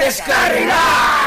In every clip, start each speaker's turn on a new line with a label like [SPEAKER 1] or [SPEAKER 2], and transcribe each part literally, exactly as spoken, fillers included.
[SPEAKER 1] Descarrilados.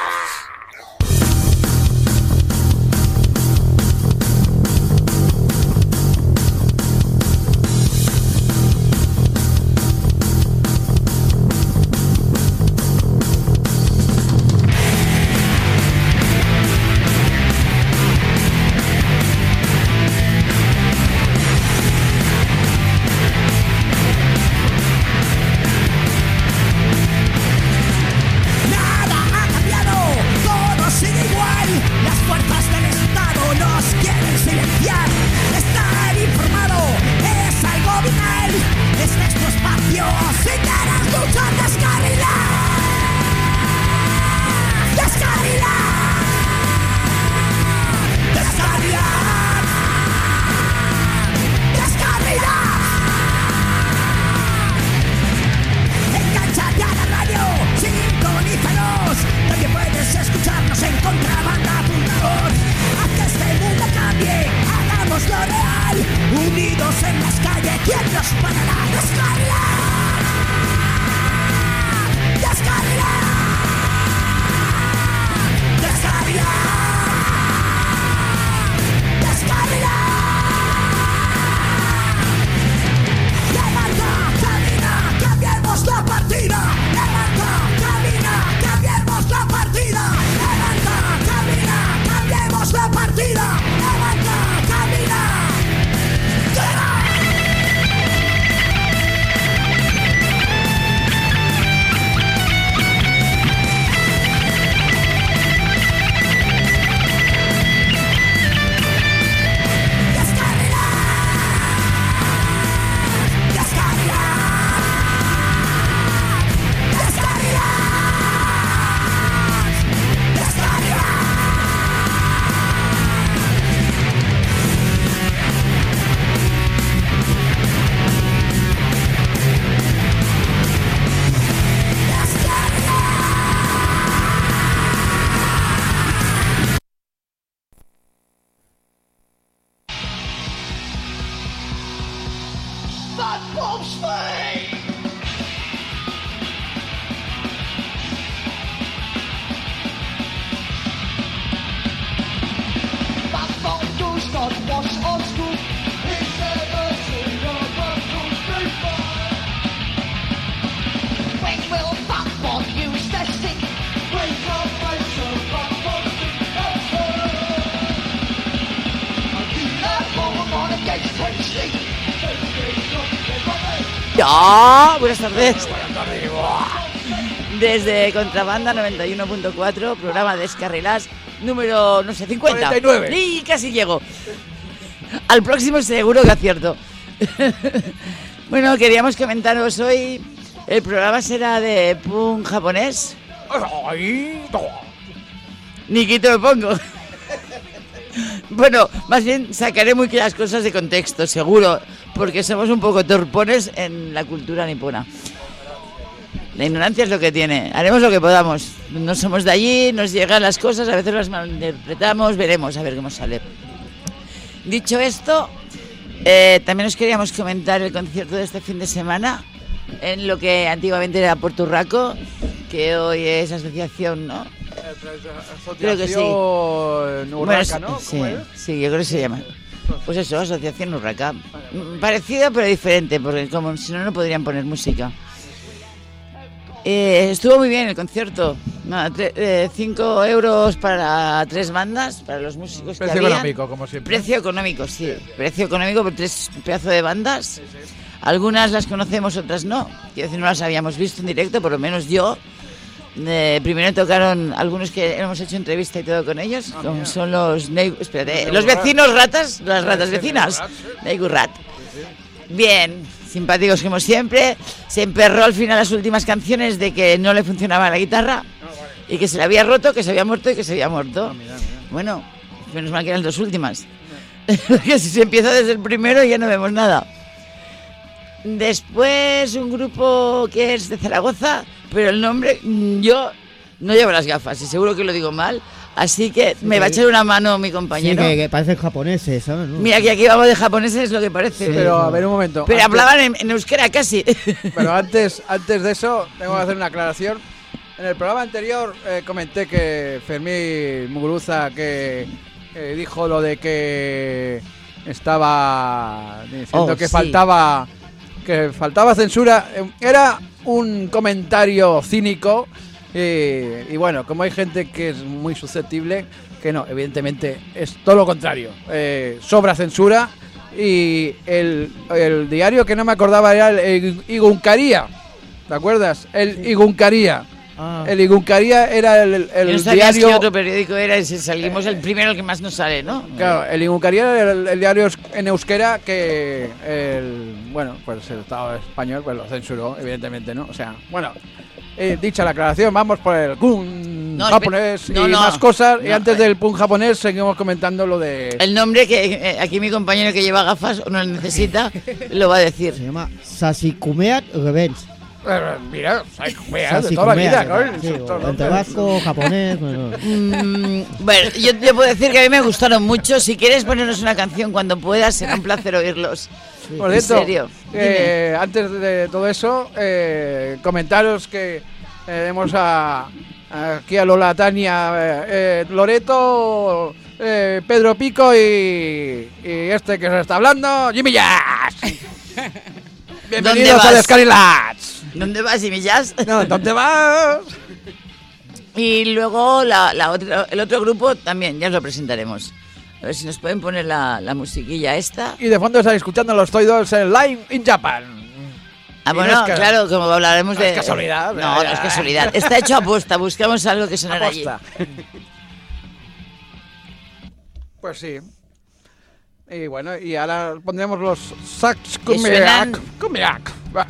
[SPEAKER 2] Ya, buenas tardes. Desde Contrabanda noventa y uno punto cuatro, programa Descarrilados, número, no sé, cincuenta.
[SPEAKER 3] cuarenta y nueve.
[SPEAKER 2] Y casi llego. Al próximo seguro que acierto. Bueno, queríamos comentaros hoy, el programa será de punk japonés. Ni quito me pongo. Bueno, más bien sacaré muy las cosas de contexto, seguro, porque somos un poco torpones en la cultura nipona. La ignorancia es lo que tiene. Haremos lo que podamos. No somos de allí, nos llegan las cosas, a veces las malinterpretamos, veremos a ver cómo sale. Dicho esto, eh, también os queríamos comentar el concierto de este fin de semana en lo que antiguamente era Puerto Urraco, que hoy es asociación, ¿no? Creo que sí.
[SPEAKER 3] Urraca,
[SPEAKER 2] bueno,
[SPEAKER 3] ¿no?
[SPEAKER 2] Sí, sí, yo creo que se llama. Pues eso, Asociación Urraca. Parecida pero diferente, porque como si no, no podrían poner música. Eh, estuvo muy bien el concierto. Nada, tre- eh, cinco euros para tres bandas, para los músicos que
[SPEAKER 3] Precio
[SPEAKER 2] había.
[SPEAKER 3] económico, como siempre.
[SPEAKER 2] Precio económico, sí. Precio económico por tres pedazos de bandas. Sí, sí. Algunas las conocemos, otras no. Quiero decir, no las habíamos visto en directo, por lo menos yo. Eh, primero tocaron algunos que hemos hecho entrevista y todo con ellos, ah, como mira. Son los Neigu- espérate, los, los vecinos ratas, las ratas vecinas, Neigurat. Bien, simpáticos como siempre. Se emperró al final las últimas canciones de que no le funcionaba la guitarra y que se le había roto, que se había muerto y que se había muerto. Bueno, menos mal que eran las dos últimas. Porque si se empieza desde el primero ya no vemos nada. Después un grupo que es de Zaragoza, pero el nombre, yo no llevo las gafas y seguro que lo digo mal, así que sí, me que va a echar una mano mi compañero.
[SPEAKER 4] Sí, que, que parecen japoneses, ¿sabes? ¿No?
[SPEAKER 2] Mira, que aquí vamos de japoneses es lo que parece.
[SPEAKER 3] Sí, pero a ver un momento.
[SPEAKER 2] Pero
[SPEAKER 3] antes,
[SPEAKER 2] hablaban en, en euskera casi.
[SPEAKER 3] Pero antes, antes de eso, tengo que hacer una aclaración. En el programa anterior eh, comenté que Fermín Muguruza que eh, dijo lo de que estaba diciendo
[SPEAKER 2] Oh,
[SPEAKER 3] que
[SPEAKER 2] sí.
[SPEAKER 3] faltaba que faltaba censura. Eh, Era un comentario cínico eh, y bueno, como hay gente que es muy susceptible, que no, evidentemente es todo lo contrario. Eh, sobra censura y el, el diario que no me acordaba era el Iguncaría. ¿Te acuerdas? El Iguncaría.
[SPEAKER 4] Ah,
[SPEAKER 3] El Iguncaría era el, el
[SPEAKER 2] Y no sabías
[SPEAKER 3] diario.
[SPEAKER 2] qué otro periódico era y si salimos el primero, el que más nos sale, ¿no?
[SPEAKER 3] Claro, el Iguncaría era el, el diario en euskera que el bueno, pues el Estado español pues lo censuró, evidentemente, ¿no? O sea, bueno, eh, dicha la aclaración, vamos por el Kun
[SPEAKER 2] No,
[SPEAKER 3] japonés
[SPEAKER 2] espera, no,
[SPEAKER 3] y
[SPEAKER 2] no.
[SPEAKER 3] más cosas. y
[SPEAKER 2] No,
[SPEAKER 3] antes
[SPEAKER 2] eh.
[SPEAKER 3] del Pun japonés seguimos comentando lo de.
[SPEAKER 2] El nombre que eh, aquí mi compañero que lleva gafas o no lo necesita, lo va a
[SPEAKER 4] se
[SPEAKER 2] decir.
[SPEAKER 4] llama Sasikumeat Revenge.
[SPEAKER 3] Eh, Mira, ay, mira, de toda la vida, ¿no?
[SPEAKER 4] Sí,
[SPEAKER 3] Estos
[SPEAKER 4] o-
[SPEAKER 3] nombres.
[SPEAKER 4] entre vasco, japonés, bueno.
[SPEAKER 2] Mm, bueno, yo te puedo decir que a mí me gustaron mucho. Si quieres ponernos una canción cuando puedas, será un placer oírlos.
[SPEAKER 3] Por
[SPEAKER 2] En
[SPEAKER 3] cierto,
[SPEAKER 2] serio.
[SPEAKER 3] eh, antes de todo eso, eh, comentaros que eh, tenemos a, a- aquí a Lola Tania, eh, eh, Loreto, eh, Pedro Pico y, y este que se está hablando, Jimmy Jazz. Bienvenidos
[SPEAKER 2] vas?
[SPEAKER 3] a Descarilats.
[SPEAKER 2] ¿Dónde vas, y Jazz?
[SPEAKER 3] No, ¿dónde vas?
[SPEAKER 2] Y luego la, la otra, el otro grupo también, ya os lo presentaremos. A ver si nos pueden poner la, la musiquilla esta.
[SPEAKER 3] Y de fondo estáis escuchando los Toy Dolls en Live in Japan.
[SPEAKER 2] Ah,
[SPEAKER 3] Y
[SPEAKER 2] bueno,
[SPEAKER 3] no es que-
[SPEAKER 2] claro, como hablaremos
[SPEAKER 3] no
[SPEAKER 2] de...
[SPEAKER 3] es casualidad,
[SPEAKER 2] No, no
[SPEAKER 3] ya.
[SPEAKER 2] es casualidad. Está hecho a posta, buscamos algo que sonara allí.
[SPEAKER 3] Aposta. Pues sí. Y bueno, y ahora pondremos los sax
[SPEAKER 2] Que suenan-
[SPEAKER 3] Kumiak. Kumiak. Va.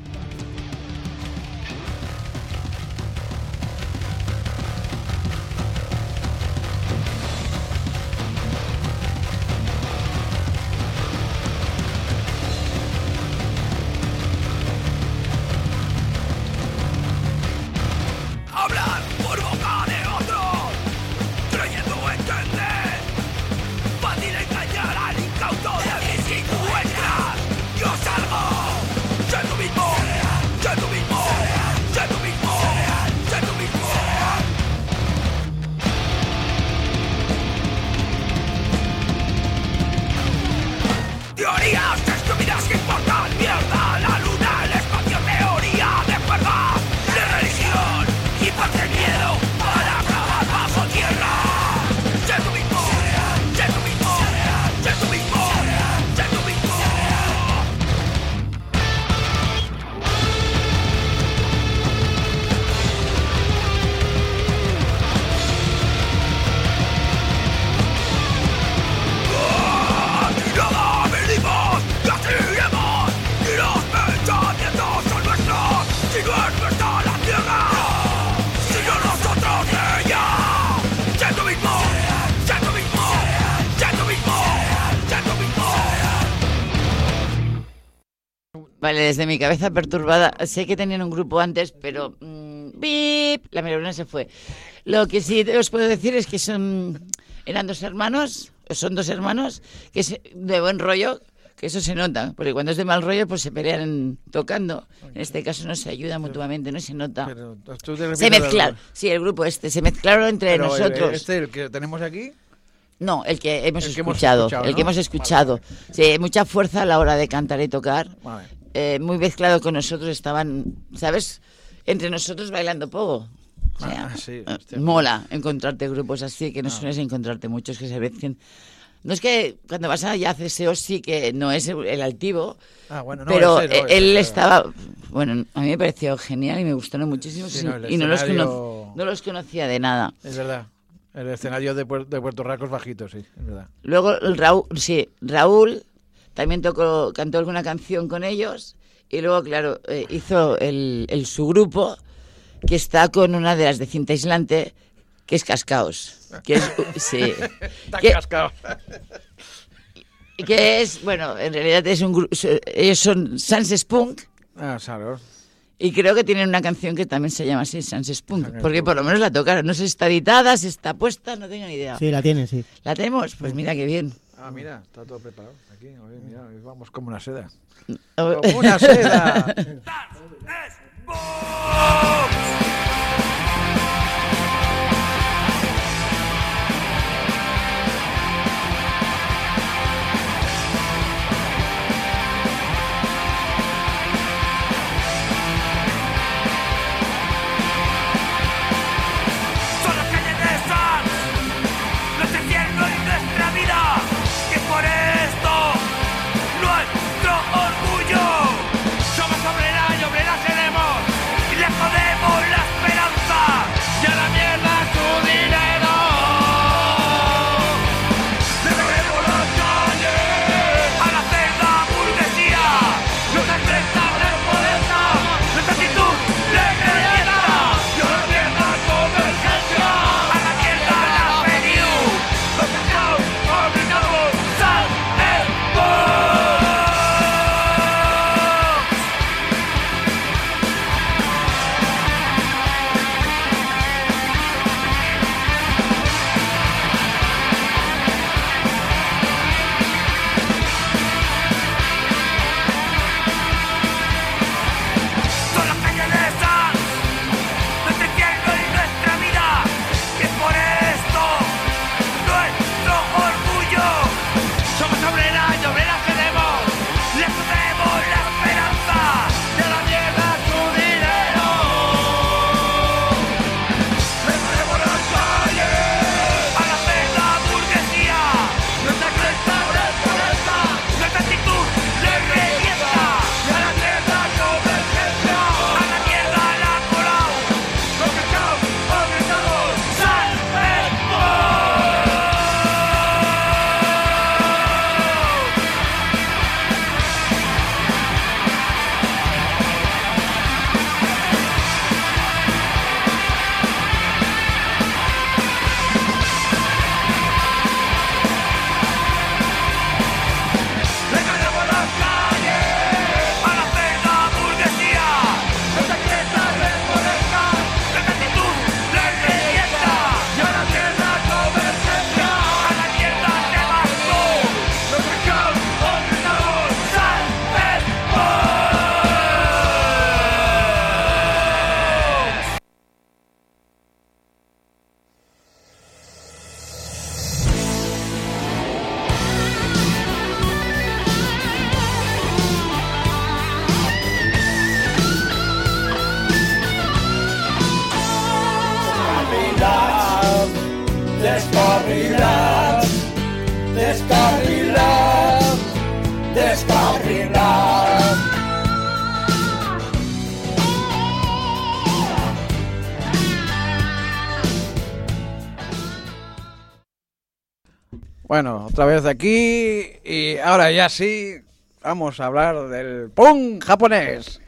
[SPEAKER 1] Hablar por boca de otro, creyendo entender. Fácil engañar al incauto de mis encuentras. Yo salgo, sé tú mismo, sé tú mismo, sé tú mismo, sé tú mismo. Teorías estúpidas que importan mierda, la luna, el espacio, teoría de cuerdas, de religión y parte miedo para acabar bajo tierra. Sé tú mismo, sé tú mismo, sé tú mismo, sé tú mismo. Aquí nada venimos, y así iremos, y los pensamientos son nuestros, si no es nuestra la tierra, sino nosotros ella. Sé tú mismo, sé tú mismo, sé tú mismo, sé tú mismo.
[SPEAKER 2] Vale, desde mi cabeza perturbada, sé que tenían un grupo antes, pero... mm, ¡bip! La melodía se fue. Lo que sí os puedo decir es que son eran dos hermanos, son dos hermanos, que es de buen rollo, que eso se nota, porque cuando es de mal rollo, pues se pelean tocando. En este caso no se ayuda mutuamente, no se nota.
[SPEAKER 3] Pero, ¿tú te refieres
[SPEAKER 2] Se
[SPEAKER 3] al-
[SPEAKER 2] mezclaron, sí, el grupo este, se mezclaron entre
[SPEAKER 3] pero el-
[SPEAKER 2] nosotros.
[SPEAKER 3] Este, el que tenemos aquí.
[SPEAKER 2] No, el que hemos
[SPEAKER 3] El que hemos
[SPEAKER 2] escuchado,
[SPEAKER 3] escuchado,
[SPEAKER 2] el
[SPEAKER 3] ¿no?
[SPEAKER 2] que hemos escuchado. Sí, mucha fuerza a la hora de cantar y tocar.
[SPEAKER 3] Vale.
[SPEAKER 2] Eh, muy mezclado con nosotros, estaban, ¿sabes? Entre nosotros bailando pogo. O sea,
[SPEAKER 3] Ah, sí,
[SPEAKER 2] eh,
[SPEAKER 3] hostia.
[SPEAKER 2] mola encontrarte grupos así, que no
[SPEAKER 3] Ah.
[SPEAKER 2] sueles encontrarte muchos que se mezclen. No es que cuando vas allá a C S O sí que no es el, el altivo,
[SPEAKER 3] Ah, bueno, no,
[SPEAKER 2] pero
[SPEAKER 3] ese no,
[SPEAKER 2] eh,
[SPEAKER 3] ese
[SPEAKER 2] él
[SPEAKER 3] no.
[SPEAKER 2] estaba, bueno, a mí me pareció genial y me gustaron muchísimo
[SPEAKER 3] Sí,
[SPEAKER 2] sí,
[SPEAKER 3] no, el
[SPEAKER 2] y no los,
[SPEAKER 3] escenario-
[SPEAKER 2] cono- no los conocía de nada.
[SPEAKER 3] Es verdad. El escenario de, Puer- de Puerto Rico es bajito, sí, es verdad.
[SPEAKER 2] Luego el Raúl, sí, Raúl también tocó, cantó alguna canción con ellos y luego, claro, eh, hizo el, el su grupo que está con una de las de cinta aislante que es Cascaos, que es, sí,
[SPEAKER 3] Está
[SPEAKER 2] que,
[SPEAKER 3] cascado.
[SPEAKER 2] que es, bueno, en realidad es un grupo, ellos son Sans Punk
[SPEAKER 3] Ah, claro.
[SPEAKER 2] y creo que tienen una canción que también se llama así, Sans Punk,
[SPEAKER 3] Sans
[SPEAKER 2] porque
[SPEAKER 3] Punk.
[SPEAKER 2] por lo menos la tocaron, no sé si está editada, si está puesta, no tengo ni idea.
[SPEAKER 4] Sí, la tiene, sí.
[SPEAKER 2] ¿La tenemos? Pues mira qué bien.
[SPEAKER 3] Ah, mira, está todo preparado. Aquí, oye, mira, vamos como una seda.
[SPEAKER 2] Oh,
[SPEAKER 3] Como una seda.
[SPEAKER 1] Das es Boom. Descarrilar, descarrilar, descarrilar.
[SPEAKER 3] Bueno, otra vez de aquí y ahora ya sí vamos a hablar del punk japonés.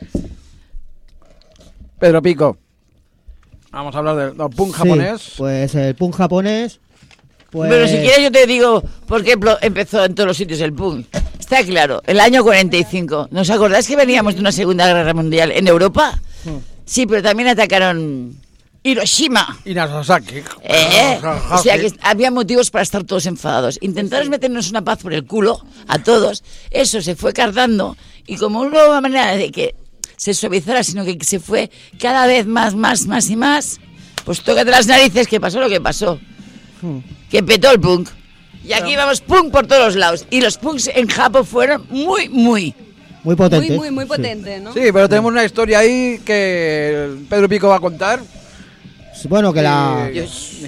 [SPEAKER 3] Pedro Pico, vamos a hablar del, del punk
[SPEAKER 4] Sí,
[SPEAKER 3] japonés.
[SPEAKER 4] pues el punk japonés. Pues...
[SPEAKER 2] Pero si quieres yo te digo por qué plo- empezó en todos los sitios el punk. Está claro, el año cuarenta y cinco. ¿Nos acordáis que veníamos de una Segunda Guerra Mundial en Europa? Sí, pero también atacaron Hiroshima.
[SPEAKER 3] Y Nagasaki.
[SPEAKER 2] ¿Eh? O sea que había motivos para estar todos enfadados. Intentaron meternos una paz por el culo a todos. Eso se fue cardando y como una nueva manera de que se suavizara, sino que se fue cada vez más, más, más y más, pues tócate las narices que pasó lo que pasó. Que petó el punk. Y aquí vamos punk por todos los lados. Y los punks en Japón fueron muy, muy...
[SPEAKER 4] Muy potente.
[SPEAKER 5] Muy, muy, muy potente, ¿no?
[SPEAKER 3] Sí, pero tenemos una historia ahí que Pedro Pico va a contar.
[SPEAKER 4] Sí, bueno, que la,
[SPEAKER 2] Dios.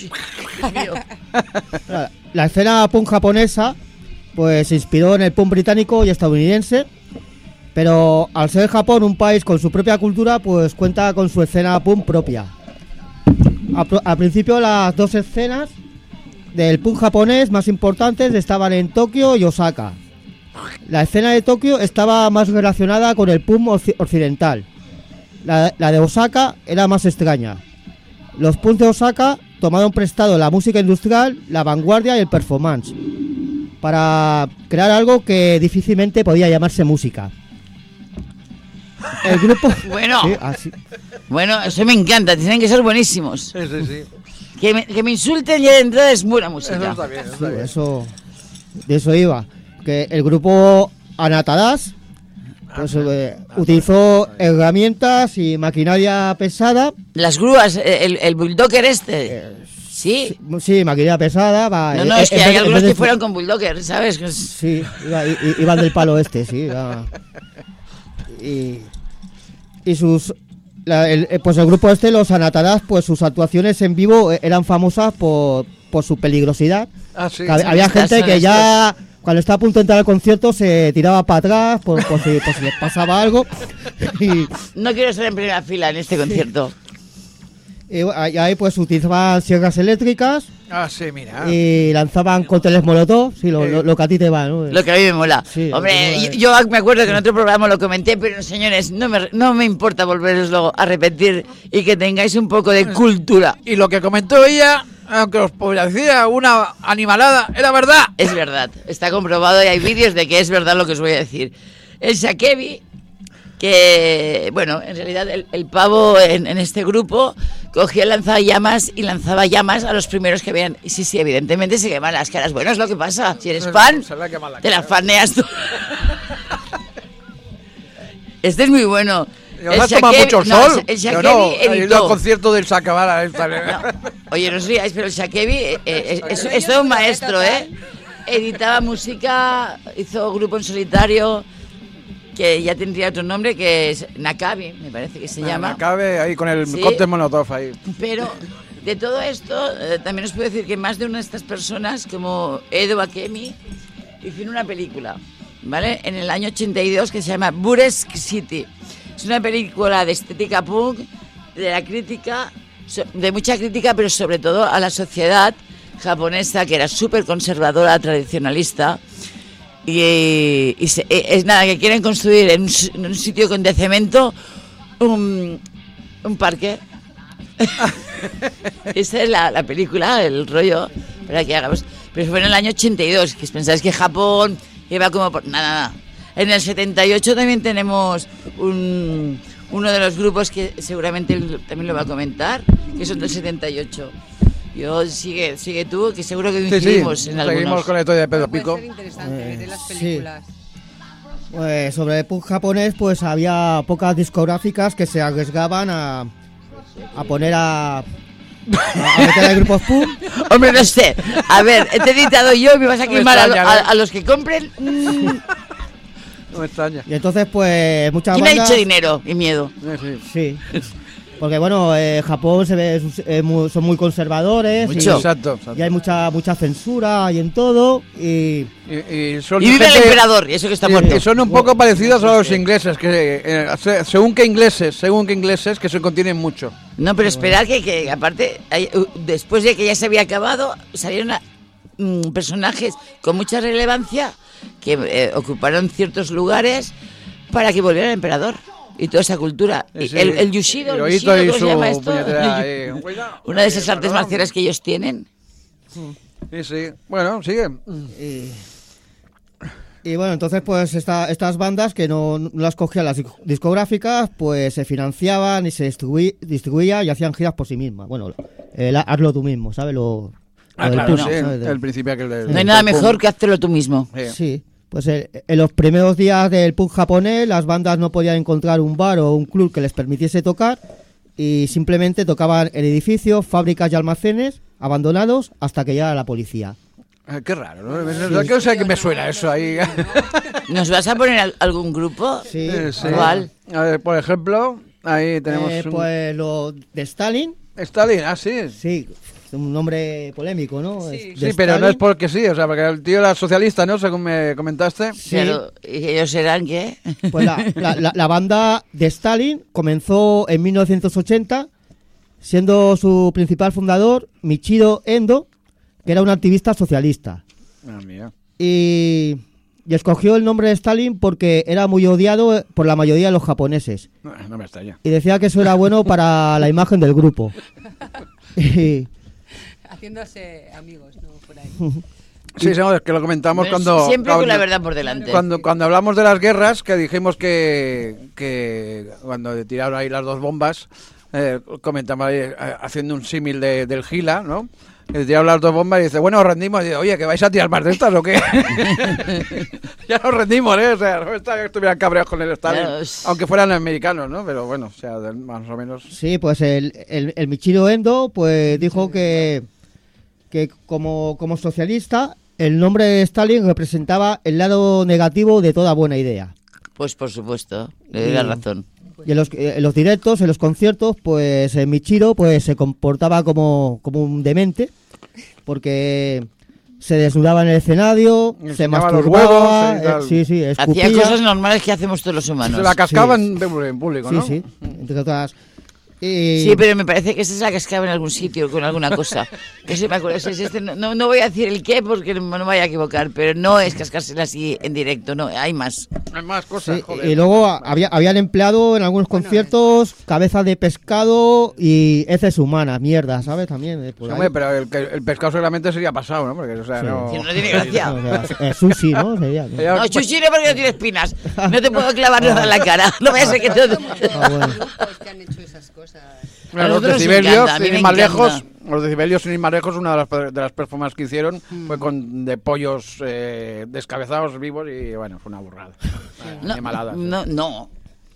[SPEAKER 4] la, la escena punk japonesa pues se inspiró en el punk británico y estadounidense, pero al ser Japón un país con su propia cultura, pues cuenta con su escena punk propia. A pro- Al principio las dos escenas del punk japonés más importantes estaban en Tokio y Osaka. La escena de Tokio estaba más relacionada con el punk occ- occidental. La, la de Osaka era más extraña. Los punks de Osaka tomaron prestado la música industrial, la vanguardia y el performance para crear algo que difícilmente podía llamarse música. El grupo...
[SPEAKER 2] Bueno.
[SPEAKER 4] Sí, así.
[SPEAKER 2] Bueno, eso me encanta, tienen que ser buenísimos.
[SPEAKER 3] Sí, sí, sí.
[SPEAKER 2] Que me, que me insulten ya de entrada es buena música.
[SPEAKER 3] Eso está bien, eso
[SPEAKER 4] Sí,
[SPEAKER 3] está bien.
[SPEAKER 4] eso, de eso iba. Que el grupo Anatadas pues, eh, utilizó herramientas y maquinaria pesada.
[SPEAKER 2] Las grúas, el, el bulldozer este. Sí.
[SPEAKER 4] Sí, maquinaria pesada. Va,
[SPEAKER 2] No, no,
[SPEAKER 4] eh,
[SPEAKER 2] es que
[SPEAKER 4] en
[SPEAKER 2] hay
[SPEAKER 4] vez- en
[SPEAKER 2] algunos
[SPEAKER 4] vez de-
[SPEAKER 2] que fueron con bulldozer, ¿sabes? Que es-
[SPEAKER 4] Sí, iba- i- i- iban del palo este, sí. iba. Y, y sus... la- el, eh, pues el grupo este, los Anatadas, pues sus actuaciones en vivo eh, eran famosas por, por su peligrosidad.
[SPEAKER 3] Ah, sí.
[SPEAKER 4] Que hab-
[SPEAKER 2] son
[SPEAKER 4] había
[SPEAKER 2] estas,
[SPEAKER 4] gente
[SPEAKER 2] son
[SPEAKER 4] que ya cuando estaba a punto de entrar al concierto se tiraba para atrás por, por, si, por si les pasaba algo. Y,
[SPEAKER 2] No quiero estar en primera fila en este concierto.
[SPEAKER 4] y bueno, y ahí pues utilizaban sierras eléctricas
[SPEAKER 3] Ah, sí, mira.
[SPEAKER 4] y lanzaban cócteles molotov, sí, lo, lo, lo que a ti te va, ¿no?
[SPEAKER 2] Lo que a mí me mola.
[SPEAKER 4] Sí, lo
[SPEAKER 2] Hombre,
[SPEAKER 4] que
[SPEAKER 2] yo,
[SPEAKER 4] mola.
[SPEAKER 2] yo me acuerdo que en otro programa lo comenté, pero señores, no me, no me importa volveroslo a repetir y que tengáis un poco de cultura.
[SPEAKER 3] Y lo que comentó ella, aunque os parecía una animalada, era verdad.
[SPEAKER 2] Es verdad, está comprobado y hay vídeos de que es verdad lo que os voy a decir. El Shakebi, que, bueno, en realidad el, el pavo en, en este grupo cogía el lanzallamas y lanzaba llamas a los primeros que veían. Y sí, sí, evidentemente se queman las caras. Bueno, es lo que pasa. Si eres fan,
[SPEAKER 3] Se le ha quemado la
[SPEAKER 2] te
[SPEAKER 3] cara.
[SPEAKER 2] las faneas tú. Este es muy bueno.
[SPEAKER 3] ¿Y os has tomado
[SPEAKER 2] Shakebi-
[SPEAKER 3] mucho
[SPEAKER 2] no,
[SPEAKER 3] sol?
[SPEAKER 2] el
[SPEAKER 3] Yo
[SPEAKER 2] Shakebi
[SPEAKER 3] no, he ido al
[SPEAKER 2] editó.
[SPEAKER 3] concierto del Sacabala. Esta,
[SPEAKER 2] No. Oye, no os ríais, pero el Shakebi eh, eh, es, es todo un maestro, ¿eh? Editaba música, hizo grupo en solitario, que ya tendría otro nombre, que es Nakabi, me parece que se llama.
[SPEAKER 3] Acabe ahí con el
[SPEAKER 2] Sí.
[SPEAKER 3] cóctel Molotov ahí.
[SPEAKER 2] Pero de todo esto, eh, también os puedo decir que más de una de estas personas, como Edo Akemi, hicieron una película, ¿vale? En el año ochenta y dos que se llama Buresc City. Es una película de estética punk, de la crítica, so- de mucha crítica, pero sobre todo a la sociedad japonesa, que era súper conservadora, tradicionalista. Y, y se- e- es nada, que quieren construir en un, s- en un sitio con de cemento un, un parque. Esa es la, la película, el rollo, para que hagamos. Pero fue en el año ochenta y dos, que pensáis que Japón iba como por... Nada, nada. En el setenta y ocho también tenemos un, uno de los grupos que seguramente él también lo va a comentar, que son del setenta y ocho. Yo, sigue, sigue tú, que seguro que
[SPEAKER 3] Sí, sí,
[SPEAKER 2] coincidimos en
[SPEAKER 3] seguimos
[SPEAKER 2] algunos.
[SPEAKER 3] con la historia de Pedro
[SPEAKER 5] Puede
[SPEAKER 3] Pico.
[SPEAKER 5] ser interesante ver en las
[SPEAKER 4] sí.
[SPEAKER 5] películas.
[SPEAKER 4] Pues sobre el punk japonés, pues había pocas discográficas que se arriesgaban a, a poner a, a, a meter a grupos punk.
[SPEAKER 2] Hombre, no sé. A ver, te he editado yo y me vas a
[SPEAKER 3] No me
[SPEAKER 2] quemar a,
[SPEAKER 3] extraña,
[SPEAKER 2] a-
[SPEAKER 3] ¿no?
[SPEAKER 2] a los que compren. Mm.
[SPEAKER 3] No me extraña.
[SPEAKER 4] Y entonces, pues muchas
[SPEAKER 2] ¿Quién me ha
[SPEAKER 4] bandas...
[SPEAKER 2] dicho dinero y miedo?
[SPEAKER 3] Sí, sí.
[SPEAKER 4] Sí. Porque bueno, eh, Japón se ve, eh, muy- son muy conservadores.
[SPEAKER 2] Mucho.
[SPEAKER 4] Y,
[SPEAKER 3] Exacto. exacto.
[SPEAKER 4] y hay mucha mucha censura y en todo. Y
[SPEAKER 3] Y, y son
[SPEAKER 2] Y vive el
[SPEAKER 3] gente-
[SPEAKER 2] emperador, y eso que está
[SPEAKER 3] y-
[SPEAKER 2] muerto.
[SPEAKER 3] y son un poco parecidos a los ingleses, que eh, se- según que ingleses, según que ingleses, que se contienen mucho.
[SPEAKER 2] No, pero esperar que, que aparte, hay- uh, después de que ya se había acabado, salieron a- mm, personajes con mucha relevancia que eh, ocuparon ciertos lugares para que volviera el emperador y toda esa cultura.
[SPEAKER 3] Sí, sí.
[SPEAKER 2] Y el, el Yushido, el
[SPEAKER 3] Hirohito
[SPEAKER 2] Bushido,
[SPEAKER 3] y
[SPEAKER 2] ¿cómo se
[SPEAKER 3] su
[SPEAKER 2] llama esto?
[SPEAKER 3] puñetera, eh, cuidado.
[SPEAKER 2] Una de esas
[SPEAKER 3] Eh,
[SPEAKER 2] artes
[SPEAKER 3] perdón.
[SPEAKER 2] marciales que ellos tienen.
[SPEAKER 3] Sí, sí. Bueno, sigue.
[SPEAKER 4] Y, y bueno, entonces pues esta- estas bandas que no, no las cogían las disc- discográficas, pues se financiaban y se distribuí- distribuían y hacían giras por sí mismas. Bueno, el hazlo tú mismo, ¿sabes? Lo,
[SPEAKER 3] Ah,
[SPEAKER 4] lo del
[SPEAKER 3] claro,
[SPEAKER 4] punk,
[SPEAKER 3] sí,
[SPEAKER 4] ¿sabes?
[SPEAKER 3] el principio aquel del-
[SPEAKER 2] No hay nada
[SPEAKER 3] del punk.
[SPEAKER 2] mejor que hacértelo tú mismo.
[SPEAKER 3] Sí.
[SPEAKER 4] Sí, pues eh, en los primeros días del punk japonés las bandas no podían encontrar un bar o un club que les permitiese tocar y simplemente tocaban en edificios, fábricas y almacenes abandonados hasta que llegara la policía.
[SPEAKER 3] Ah, qué raro, ¿no? ¿Qué sé que me suena eso ahí?
[SPEAKER 2] ¿Nos vas a poner al- algún grupo?
[SPEAKER 4] Sí,
[SPEAKER 3] Eh, sí.
[SPEAKER 2] ¿Cuál?
[SPEAKER 3] A ver, por ejemplo, ahí tenemos
[SPEAKER 4] Eh,
[SPEAKER 3] un...
[SPEAKER 4] pues lo de Stalin,
[SPEAKER 3] Stalin, ah, sí.
[SPEAKER 4] sí, un nombre polémico, ¿no?
[SPEAKER 5] Sí.
[SPEAKER 4] Es-
[SPEAKER 3] Sí,
[SPEAKER 4] de
[SPEAKER 3] pero no
[SPEAKER 4] Stalin.
[SPEAKER 3] es porque sí, o sea, porque el tío era socialista, ¿no? Según me comentaste.
[SPEAKER 4] Sí.
[SPEAKER 2] Claro, ¿y ellos serán qué?
[SPEAKER 4] Pues la, la- la- la banda de Stalin comenzó en mil novecientos ochenta, siendo su principal fundador Michiro Endo, que era un activista socialista.
[SPEAKER 3] Ah, mira.
[SPEAKER 4] Y, y escogió el nombre de Stalin porque era muy odiado por la mayoría de los japoneses.
[SPEAKER 3] No, no me extraña.
[SPEAKER 4] Y decía que eso era bueno para la imagen del grupo. Y,
[SPEAKER 5] Haciéndose amigos, ¿no? Por ahí.
[SPEAKER 3] Sí, sí, es que lo comentamos
[SPEAKER 2] Bueno,
[SPEAKER 3] cuando...
[SPEAKER 2] siempre
[SPEAKER 3] cuando,
[SPEAKER 2] con la verdad por delante.
[SPEAKER 3] Cuando, cuando hablamos de las guerras, que dijimos que, que cuando tiraron ahí las dos bombas, eh, comentamos ahí, eh, haciendo un símil de, del Gila, ¿no? Que tiraron las dos bombas y dice, bueno, os rendimos. Y dice, oye, ¿que vais a tirar más de estas o qué? Ya nos rendimos, ¿eh? O sea, no está que estuvieran cabreados con el Stalin.
[SPEAKER 2] Claro, es-
[SPEAKER 3] Aunque fueran americanos, ¿no? Pero bueno, o sea, de- más o menos...
[SPEAKER 4] sí, pues el, el, el Michiro Endo pues dijo que, que como, como socialista el nombre de Stalin representaba el lado negativo de toda buena idea.
[SPEAKER 2] Pues por supuesto, le doy la
[SPEAKER 4] Sí.
[SPEAKER 2] razón.
[SPEAKER 4] Y en los, en los directos, en los conciertos, pues eh, Michiro pues se comportaba como, como un demente, porque se desnudaba en el escenario, se
[SPEAKER 3] Enseñaba los
[SPEAKER 4] masturbaba,
[SPEAKER 3] huevos y tal.
[SPEAKER 4] eh, sí, sí, escupía.
[SPEAKER 2] Hacía cosas normales que hacemos todos los humanos.
[SPEAKER 3] Se la cascaban
[SPEAKER 4] Sí.
[SPEAKER 3] en en público,
[SPEAKER 4] Sí,
[SPEAKER 3] ¿no?
[SPEAKER 4] sí, entre otras. Y-
[SPEAKER 2] Sí, pero me parece que esa es la que escapa en algún sitio con alguna cosa. Eso me acuerdo. ese es este, no, no voy a decir el qué porque no me vaya a equivocar, pero no es cascársela así en directo, no, hay más.
[SPEAKER 3] Hay más cosas,
[SPEAKER 4] Sí,
[SPEAKER 3] joder.
[SPEAKER 4] y luego había, habían empleado en algunos conciertos cabeza de pescado y heces humanas, mierda, ¿sabes? También. eh, por
[SPEAKER 3] Sí,
[SPEAKER 4] ahí.
[SPEAKER 3] hombre, pero el, que- el pescado seguramente sería pasado, ¿no? Porque, o sea,
[SPEAKER 4] Sí.
[SPEAKER 3] no...
[SPEAKER 2] Si no, no tiene gracia.
[SPEAKER 4] O sea, eh, sushi, ¿no? Sería, ¿no?
[SPEAKER 3] Ella-
[SPEAKER 2] No, chuchino porque no tiene espinas. No te puedo clavar nada en la cara. No vaya a ser que todo...
[SPEAKER 4] Ah, bueno.
[SPEAKER 5] Grupos que han hecho esas cosas.
[SPEAKER 3] Bueno,
[SPEAKER 2] A
[SPEAKER 3] los
[SPEAKER 2] nosotros nos
[SPEAKER 3] decibelios,
[SPEAKER 2] encanta, a mí
[SPEAKER 3] sin
[SPEAKER 2] me
[SPEAKER 3] ir más
[SPEAKER 2] encanta.
[SPEAKER 3] lejos, los decibelios sin ir más lejos, una de las, de las performances que hicieron fue con de pollos eh, descabezados vivos y bueno, fue una burrada.
[SPEAKER 2] No,
[SPEAKER 3] Qué malada.
[SPEAKER 2] no, no.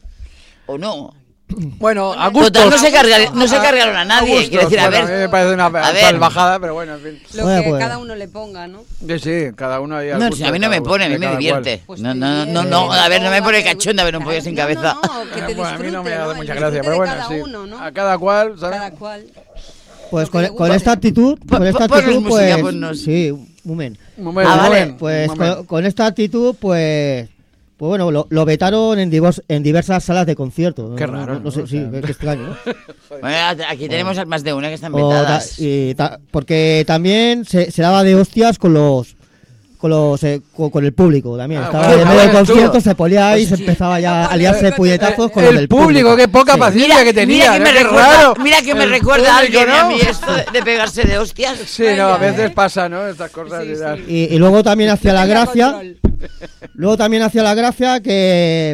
[SPEAKER 2] O no.
[SPEAKER 3] Bueno, a gustos.
[SPEAKER 2] Total, no se, carga- no se cargaron a nadie.
[SPEAKER 3] gustos.
[SPEAKER 2] Quiero decir, a
[SPEAKER 3] Bueno,
[SPEAKER 2] ver.
[SPEAKER 3] mí me parece una
[SPEAKER 2] a ver.
[SPEAKER 3] salvajada, pero bueno, en fin.
[SPEAKER 5] Lo
[SPEAKER 4] Bueno,
[SPEAKER 5] que
[SPEAKER 4] pues.
[SPEAKER 5] cada uno le ponga, ¿no?
[SPEAKER 3] Sí, sí, cada uno ahí al
[SPEAKER 2] No,
[SPEAKER 3] gusto
[SPEAKER 2] si a mí
[SPEAKER 3] de
[SPEAKER 2] no me
[SPEAKER 3] cada
[SPEAKER 2] pone, a mí
[SPEAKER 3] de
[SPEAKER 2] me
[SPEAKER 3] cada
[SPEAKER 2] divierte.
[SPEAKER 5] Pues
[SPEAKER 2] No,
[SPEAKER 5] te
[SPEAKER 2] no, no,
[SPEAKER 5] divierte,
[SPEAKER 2] no, a ver, no me pone
[SPEAKER 5] que-
[SPEAKER 2] cachonda ver un pollo sin cabeza.
[SPEAKER 5] No, no, que te
[SPEAKER 3] Bueno, a mí no me
[SPEAKER 5] disfrute,
[SPEAKER 3] da
[SPEAKER 5] ¿no? El
[SPEAKER 3] mucha
[SPEAKER 5] disfrute
[SPEAKER 3] gracia, pero
[SPEAKER 5] de
[SPEAKER 3] bueno,
[SPEAKER 5] cada
[SPEAKER 3] sí.
[SPEAKER 5] uno, ¿no?
[SPEAKER 3] A cada cual, ¿sabes?
[SPEAKER 5] Cada cual.
[SPEAKER 4] Pues
[SPEAKER 5] Lo que
[SPEAKER 4] con,
[SPEAKER 5] le
[SPEAKER 4] con
[SPEAKER 5] gusta.
[SPEAKER 4] esta actitud,
[SPEAKER 2] Po-
[SPEAKER 4] con esta
[SPEAKER 2] po- ponnos
[SPEAKER 4] actitud,
[SPEAKER 2] música,
[SPEAKER 4] pues,
[SPEAKER 2] ponnos.
[SPEAKER 4] sí, un momento.
[SPEAKER 3] Un momento,
[SPEAKER 2] Ah,
[SPEAKER 3] un
[SPEAKER 2] vale.
[SPEAKER 3] momento,
[SPEAKER 4] Pues
[SPEAKER 3] un
[SPEAKER 4] con,
[SPEAKER 3] momento.
[SPEAKER 4] con esta actitud, pues, pues bueno, lo, lo vetaron en, divos- en diversas salas de concierto.
[SPEAKER 3] Qué
[SPEAKER 4] No-
[SPEAKER 3] raro,
[SPEAKER 4] no, no
[SPEAKER 3] ¿no?
[SPEAKER 4] sé,
[SPEAKER 3] O
[SPEAKER 4] sí,
[SPEAKER 3] sea.
[SPEAKER 4] qué, qué extraño, ¿no?
[SPEAKER 2] Bueno, aquí tenemos más de una que están
[SPEAKER 4] O ta-
[SPEAKER 2] vetadas.
[SPEAKER 4] y ta- porque también se, se daba de hostias con los con los eh, con, con el público también.
[SPEAKER 3] Ah,
[SPEAKER 4] Estaba
[SPEAKER 3] bueno,
[SPEAKER 4] en medio del
[SPEAKER 3] bueno, tú.
[SPEAKER 4] concierto, se ponía ahí y se empezaba ya a liarse puñetazos con los
[SPEAKER 3] El
[SPEAKER 4] del
[SPEAKER 3] público, qué poca
[SPEAKER 4] Sí.
[SPEAKER 3] paciencia
[SPEAKER 2] Mira,
[SPEAKER 3] que tenía,
[SPEAKER 2] mira que
[SPEAKER 3] ¿no?
[SPEAKER 2] me
[SPEAKER 3] Qué
[SPEAKER 2] recuerda,
[SPEAKER 3] raro.
[SPEAKER 2] mira que me
[SPEAKER 3] El
[SPEAKER 2] recuerda a
[SPEAKER 3] público,
[SPEAKER 2] alguien a
[SPEAKER 3] ¿no?
[SPEAKER 2] mí esto de, de pegarse de hostias.
[SPEAKER 3] Sí, no, a veces pasa, ¿no? Estas cosas.
[SPEAKER 5] Sí,
[SPEAKER 3] y tal.
[SPEAKER 5] sí.
[SPEAKER 4] Y, y luego también hacía la
[SPEAKER 5] Tenía
[SPEAKER 4] gracia,
[SPEAKER 5] control.
[SPEAKER 4] luego también hacía la gracia que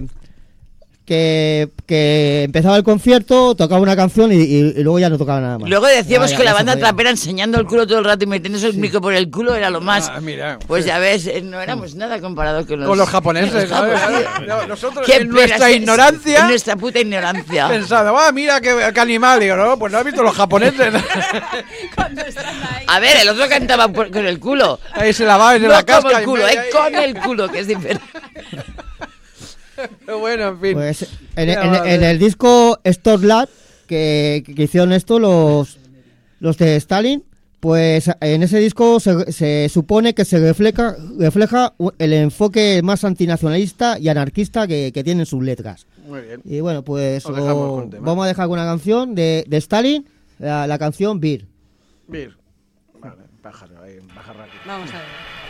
[SPEAKER 4] que, que empezaba el concierto, tocaba una canción y, y- y luego ya no tocaba nada más.
[SPEAKER 2] Luego decíamos
[SPEAKER 4] Ya, ya,
[SPEAKER 2] que la
[SPEAKER 4] ya se
[SPEAKER 2] banda
[SPEAKER 4] podía.
[SPEAKER 2] trapera enseñando el culo todo el rato y metiéndose el micro por el culo era lo más.
[SPEAKER 3] Ah, mira.
[SPEAKER 2] Pues ya ves, eh, no éramos nada comparado con los,
[SPEAKER 3] Con los japoneses,
[SPEAKER 2] los
[SPEAKER 3] ¿sabes?
[SPEAKER 2] japoneses.
[SPEAKER 3] No, Nosotros,
[SPEAKER 2] Qué
[SPEAKER 3] en nuestra
[SPEAKER 2] pena,
[SPEAKER 3] ignorancia,
[SPEAKER 2] en nuestra puta ignorancia.
[SPEAKER 3] pensando, ah, mira qué, qué animal. Digo, no, pues no has visto los japoneses.
[SPEAKER 5] Cuando están ahí.
[SPEAKER 2] A ver, el otro cantaba por- con el culo.
[SPEAKER 3] Ahí se lavaba y se
[SPEAKER 2] No
[SPEAKER 3] la
[SPEAKER 2] como
[SPEAKER 3] casca.
[SPEAKER 2] el
[SPEAKER 3] y
[SPEAKER 2] culo,
[SPEAKER 3] media
[SPEAKER 2] eh,
[SPEAKER 3] ahí.
[SPEAKER 2] con el culo, que es diferente.
[SPEAKER 3] Pero bueno, en fin.
[SPEAKER 4] Pues en,
[SPEAKER 3] Ya,
[SPEAKER 4] en-
[SPEAKER 3] vale.
[SPEAKER 4] en el disco Stormland que, que hicieron esto los, los de Stalin, pues en ese disco se, se supone que se refleja, refleja el enfoque más antinacionalista y anarquista que, que tienen sus letras.
[SPEAKER 3] Muy bien.
[SPEAKER 4] Y bueno, pues
[SPEAKER 3] Os dejamos
[SPEAKER 4] o-
[SPEAKER 3] con un tema.
[SPEAKER 4] vamos a dejar con una canción de, de Stalin, la, la canción Beer.
[SPEAKER 3] Bien. Vale, pájaro, ahí, pájaro aquí.
[SPEAKER 5] Vamos a ver.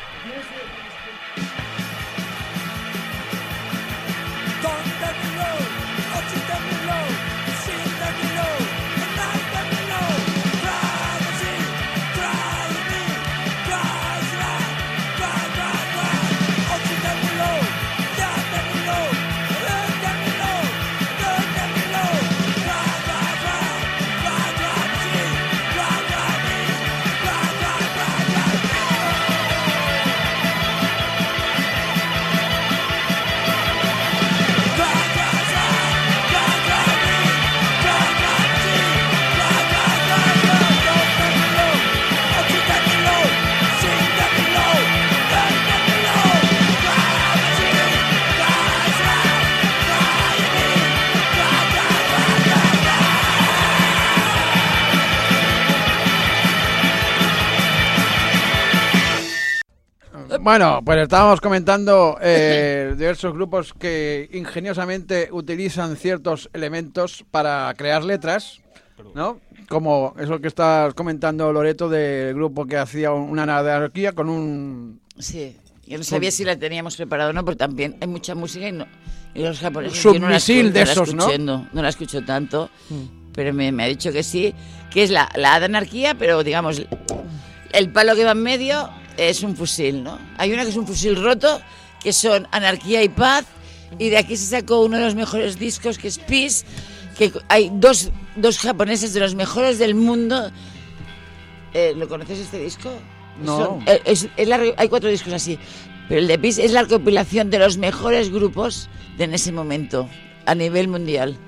[SPEAKER 1] Don't let me know, don't you let me know, she let me know, and I let me know. Cry with she, cry with me, cry right, cry, cry, cry. Oh, she let me know, yeah, let me know, let let me know, let let me know. Cry, cry, cry, cry, cry with she, cry, cry me, cry, cry, cry, cry, cry.
[SPEAKER 3] Bueno, pues estábamos comentando eh, diversos grupos que ingeniosamente utilizan ciertos elementos para crear letras, ¿no? Como eso que estás comentando, Loreto, del grupo que hacía una anarquía con un...
[SPEAKER 2] Sí, yo no sabía si la teníamos preparado o no, porque también hay mucha música y, no, y los japoneses... yo no la
[SPEAKER 3] Submisil
[SPEAKER 2] escu-
[SPEAKER 3] de
[SPEAKER 2] no la
[SPEAKER 3] esos, ¿no?
[SPEAKER 2] escuché, ¿no? No la escucho tanto, pero me, me ha dicho que sí, que es la, la anarquía, pero digamos, el palo que va en medio es un fusil, ¿no? Hay una que es un fusil roto, que son Anarquía y Paz, y de aquí se sacó uno de los mejores discos, que es Peace, que hay dos, dos japoneses de los mejores del mundo. Eh, ¿Lo conoces este disco?
[SPEAKER 3] No.
[SPEAKER 2] Son- eh, es- es la re- hay cuatro discos así, pero el de Peace es la recopilación de los mejores grupos de en ese momento, a nivel mundial.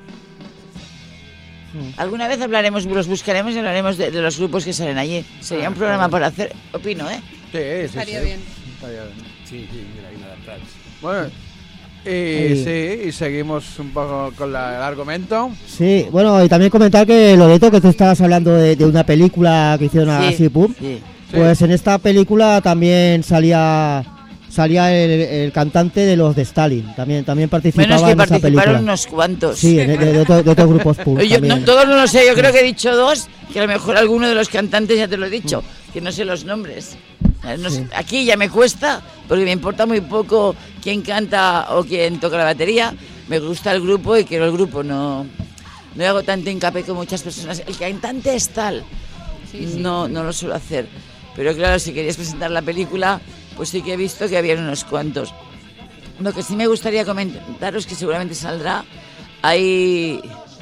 [SPEAKER 2] Alguna vez hablaremos, los buscaremos y hablaremos de, de los grupos que salen allí. Sería
[SPEAKER 3] Ah,
[SPEAKER 2] un programa
[SPEAKER 3] claro.
[SPEAKER 2] para hacer, opino, ¿eh?
[SPEAKER 3] Sí, sí,
[SPEAKER 5] Estaría
[SPEAKER 3] sí.
[SPEAKER 5] bien.
[SPEAKER 3] Estaría bien.
[SPEAKER 6] Sí, sí, mira, hay nada atrás.
[SPEAKER 3] Bueno, y
[SPEAKER 4] Ahí.
[SPEAKER 3] sí, y seguimos un poco con la- el argumento.
[SPEAKER 4] Sí, bueno, y también comentar que Loreto, que tú estabas hablando de, de una película que hicieron
[SPEAKER 2] Sí,
[SPEAKER 4] así, pum,
[SPEAKER 2] sí.
[SPEAKER 4] pues en esta película también salía salía el, el cantante de los de Stalin, también también participaba
[SPEAKER 2] Menos que
[SPEAKER 4] en esa película.
[SPEAKER 2] participaron unos cuantos.
[SPEAKER 4] Sí, de, de- de otro- de otros grupos punk
[SPEAKER 2] Yo no,
[SPEAKER 4] también.
[SPEAKER 2] todos no lo sé, yo creo que he dicho dos, que a lo mejor alguno de los cantantes ya te lo he dicho, que no sé los nombres. Eh, no sé,
[SPEAKER 4] Sí.
[SPEAKER 2] aquí ya me cuesta, porque me importa muy poco quién canta o quién toca la batería. Me gusta el grupo y quiero el grupo, no, no hago tanto hincapié con muchas personas. El cantante es tal,
[SPEAKER 5] Sí, sí.
[SPEAKER 2] no, no lo suelo hacer. Pero claro, si querías presentar la película, pues sí que he visto que había unos cuantos. Lo que sí me gustaría comentaros, que seguramente saldrá, hay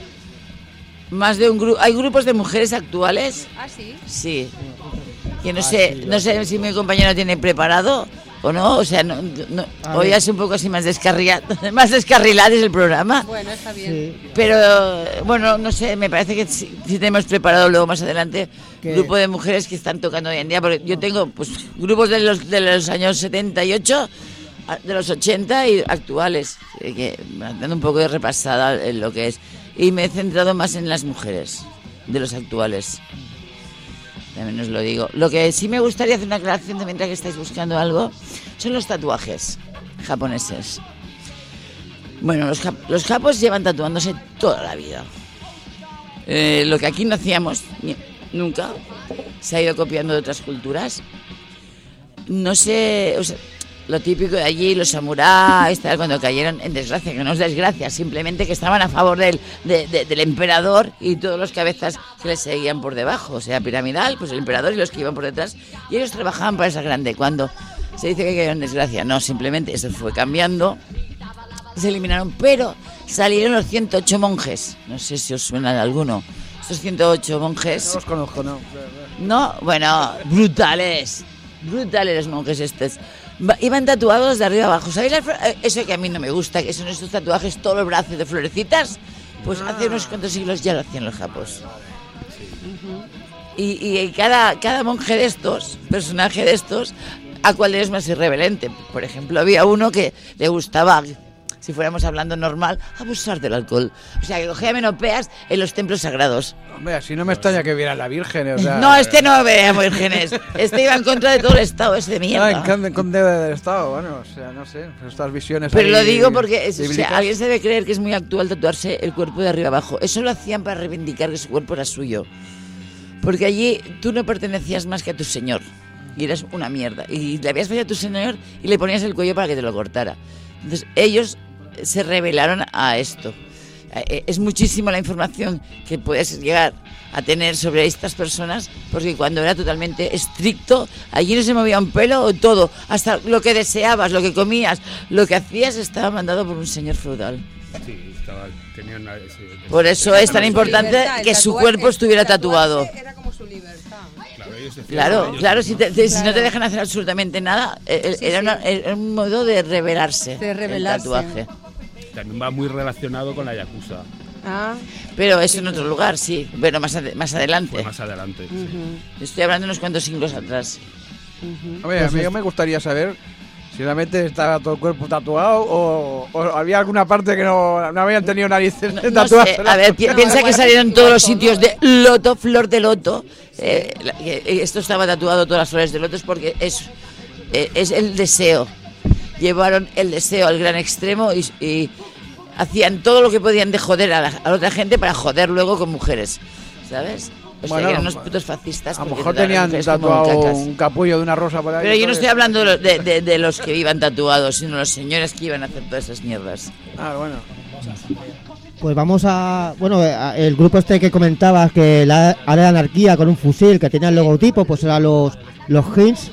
[SPEAKER 2] más de un grupo, hay grupos de mujeres actuales,
[SPEAKER 5] Ah, sí.
[SPEAKER 2] sí, que no sé, no sé si mi compañero tiene preparado o no, o sea, no, no,
[SPEAKER 4] A
[SPEAKER 2] hoy
[SPEAKER 4] ver.
[SPEAKER 2] es un poco así más descarrilado, más descarrilado es el programa.
[SPEAKER 5] Bueno, está bien.
[SPEAKER 4] Sí.
[SPEAKER 2] Pero bueno, no sé, me parece que sí, sí tenemos preparado luego más adelante
[SPEAKER 4] ¿Qué?
[SPEAKER 2] grupo de mujeres que están tocando hoy en día, porque yo tengo pues grupos de los de los años setenta y ocho, a- de los ochenta y actuales, eh, que dando un poco de repasada en lo que es, y me he centrado más en las mujeres de los actuales. También os lo digo. Lo que sí me gustaría hacer una aclaración de mientras que estáis buscando algo son los tatuajes japoneses. Bueno, los, jap- los japos llevan tatuándose toda la vida. Eh, lo que aquí no hacíamos ni- nunca se ha ido copiando de otras culturas. No sé, o sea, lo típico de allí, los samuráis, tal, cuando cayeron en desgracia, que no es desgracia, simplemente que estaban a favor del, de- de- del emperador y todos los cabezas que les seguían por debajo, o sea, piramidal, pues el emperador y los que iban por detrás, y ellos trabajaban para esa grande. Cuando se dice que cayeron en desgracia, no, simplemente eso fue cambiando, se eliminaron, pero salieron los ciento ocho monjes, no sé si os suena de alguno, estos ciento ocho monjes...
[SPEAKER 3] No los conozco, no.
[SPEAKER 2] No, bueno, brutales. Brutales los monjes estos. Va- Iban tatuados de arriba abajo. ¿Sabéis las flo- eh, eso que a mí no me gusta? Que son estos tatuajes todo el brazo de florecitas. Pues hace unos cuantos siglos ya lo hacían los japos. Y, y cada, cada monje de estos, personaje de estos, a cuál es más irreverente. Por ejemplo, había uno que le gustaba si fuéramos hablando normal, abusar del alcohol. O sea, que cogía menopeas en los templos sagrados.
[SPEAKER 3] Hombre, así no me extraña que viera la Virgen, o sea...
[SPEAKER 2] No, este no veía vírgenes. Este iba en contra de todo el Estado, ese de
[SPEAKER 3] Ah,
[SPEAKER 2] mierda.
[SPEAKER 3] en contra- en contra del Estado, bueno, o sea, no sé, estas visiones
[SPEAKER 2] Pero
[SPEAKER 3] ahí
[SPEAKER 2] lo digo porque es- o
[SPEAKER 3] bíblicas.
[SPEAKER 2] sea, alguien se debe creer que es muy actual tatuarse el cuerpo de arriba abajo. Eso lo hacían para reivindicar que su cuerpo era suyo. Porque allí tú no pertenecías más que a tu señor. Y eras una mierda. Y le habías fallado a tu señor y le ponías el cuello para que te lo cortara. Entonces ellos se rebelaron a esto. Eh, Es muchísimo la información que puedes llegar a tener sobre estas personas, porque cuando era totalmente estricto, allí no se movía un pelo o todo, hasta lo que deseabas, lo que comías, lo que hacías estaba mandado por un señor feudal.
[SPEAKER 6] Sí, estaba, tenía una, ese-
[SPEAKER 2] Por eso es tan
[SPEAKER 5] Su
[SPEAKER 2] importante
[SPEAKER 5] libertad, el
[SPEAKER 2] que su
[SPEAKER 5] tatuaje-
[SPEAKER 2] cuerpo estuviera
[SPEAKER 5] el tatuarse
[SPEAKER 2] tatuado.
[SPEAKER 5] Era como su libertad.
[SPEAKER 6] Claro, ellos decían,
[SPEAKER 2] Claro,
[SPEAKER 6] ellos
[SPEAKER 2] claro, si,
[SPEAKER 6] decían,
[SPEAKER 2] te- te- si no te
[SPEAKER 5] Claro.
[SPEAKER 2] dejan hacer absolutamente nada, eh,
[SPEAKER 5] Sí,
[SPEAKER 2] era,
[SPEAKER 5] sí.
[SPEAKER 2] una- era un modo de rebelarse,
[SPEAKER 5] De
[SPEAKER 2] el
[SPEAKER 5] rebelarse.
[SPEAKER 2] tatuaje.
[SPEAKER 6] También va muy relacionado con la Yakuza,
[SPEAKER 5] Ah,
[SPEAKER 2] Pero eso en otro lugar, sí, pero más, ade- más adelante.
[SPEAKER 6] pues más adelante. sí.
[SPEAKER 2] Estoy hablando de unos cuantos siglos atrás.
[SPEAKER 3] Hombre, a mí me gustaría saber si realmente estaba todo el cuerpo tatuado o, o había alguna parte que no, no habían tenido narices
[SPEAKER 2] No,
[SPEAKER 3] de
[SPEAKER 2] no
[SPEAKER 3] tatuarse.
[SPEAKER 2] sé, a ver, pi- piensa que salieron todos los sitios de loto, flor de loto. Eh, la- que- eh, esto estaba tatuado, todas las flores de loto, es porque es, eh, es el deseo. Llevaron el deseo al gran extremo y, y hacían todo lo que podían de joder a la, a la otra gente para joder luego con mujeres, ¿sabes? O sea,
[SPEAKER 3] Bueno,
[SPEAKER 2] que eran unos putos fascistas.
[SPEAKER 3] A lo
[SPEAKER 2] porque
[SPEAKER 3] mejor
[SPEAKER 2] trataban a
[SPEAKER 3] tenían
[SPEAKER 2] las mujeres como
[SPEAKER 3] tatuado
[SPEAKER 2] cacas.
[SPEAKER 3] un capullo de una rosa por ahí.
[SPEAKER 2] Pero yo no
[SPEAKER 3] entonces-
[SPEAKER 2] estoy hablando de, lo- de- de- de los que iban tatuados, sino los señores que iban a hacer todas esas mierdas.
[SPEAKER 3] Ah, bueno.
[SPEAKER 4] Pues vamos a... Bueno, a- el grupo este que comentabas, que la área de anarquía con un fusil, que tenía el logotipo, pues eran los, los Hints.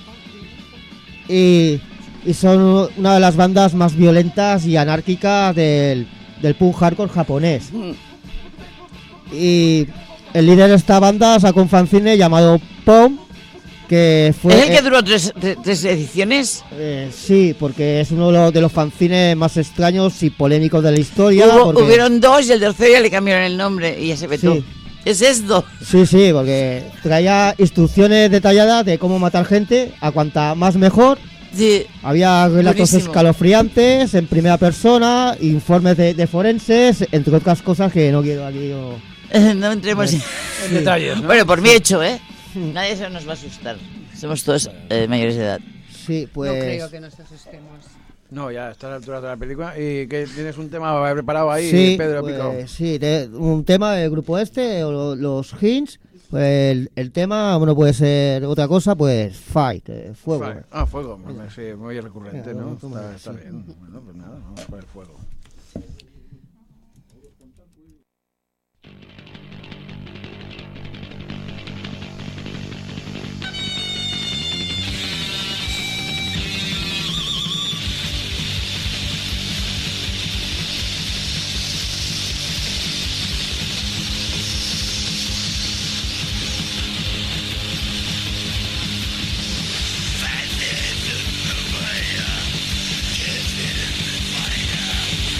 [SPEAKER 4] Y, y son una de las bandas más violentas y anárquicas del, del punk hardcore japonés. Y el líder de esta banda sacó un fanzine llamado Pom, que fue...
[SPEAKER 2] ¿Es el que
[SPEAKER 4] eh,
[SPEAKER 2] duró tres, tres- tres ediciones?
[SPEAKER 4] eh, sí, porque es uno de los, de los fanzines más extraños y polémicos de la historia.
[SPEAKER 2] Hubo-
[SPEAKER 4] porque-
[SPEAKER 2] Hubieron dos y el tercero ya le cambiaron el nombre y ya se vetó.
[SPEAKER 4] Sí.
[SPEAKER 2] ¿Es esto?
[SPEAKER 4] Sí, sí, porque traía instrucciones detalladas de cómo matar gente, a cuanta más mejor.
[SPEAKER 2] Sí.
[SPEAKER 4] Había relatos
[SPEAKER 2] Buenísimo.
[SPEAKER 4] escalofriantes en primera persona, informes de, de forenses, entre otras cosas que no quiero aquí. yo-
[SPEAKER 2] No entremos en...
[SPEAKER 3] En detalles, ¿no?
[SPEAKER 2] Bueno, por mí hecho, ¿eh? Nadie se nos va a asustar. Somos todos eh, mayores de edad.
[SPEAKER 4] Sí, pues.
[SPEAKER 5] no creo que nos asustemos.
[SPEAKER 3] No, ya está a la altura de la película. ¿Y que tienes un tema preparado ahí,
[SPEAKER 4] sí,
[SPEAKER 3] Pedro
[SPEAKER 4] pues,
[SPEAKER 3] Pico?
[SPEAKER 4] sí, de- un tema del grupo este, o lo- los Hints. Pues el, el tema, bueno, puede ser otra cosa, pues Fight, eh, fuego.
[SPEAKER 3] Vale. Ah, fuego. Sí, muy recurrente,
[SPEAKER 4] Mira,
[SPEAKER 3] ¿no?
[SPEAKER 4] bueno, toma,
[SPEAKER 3] Está, está
[SPEAKER 4] sí.
[SPEAKER 3] bien. Bueno, pues nada, vamos por el fuego.
[SPEAKER 1] Fire.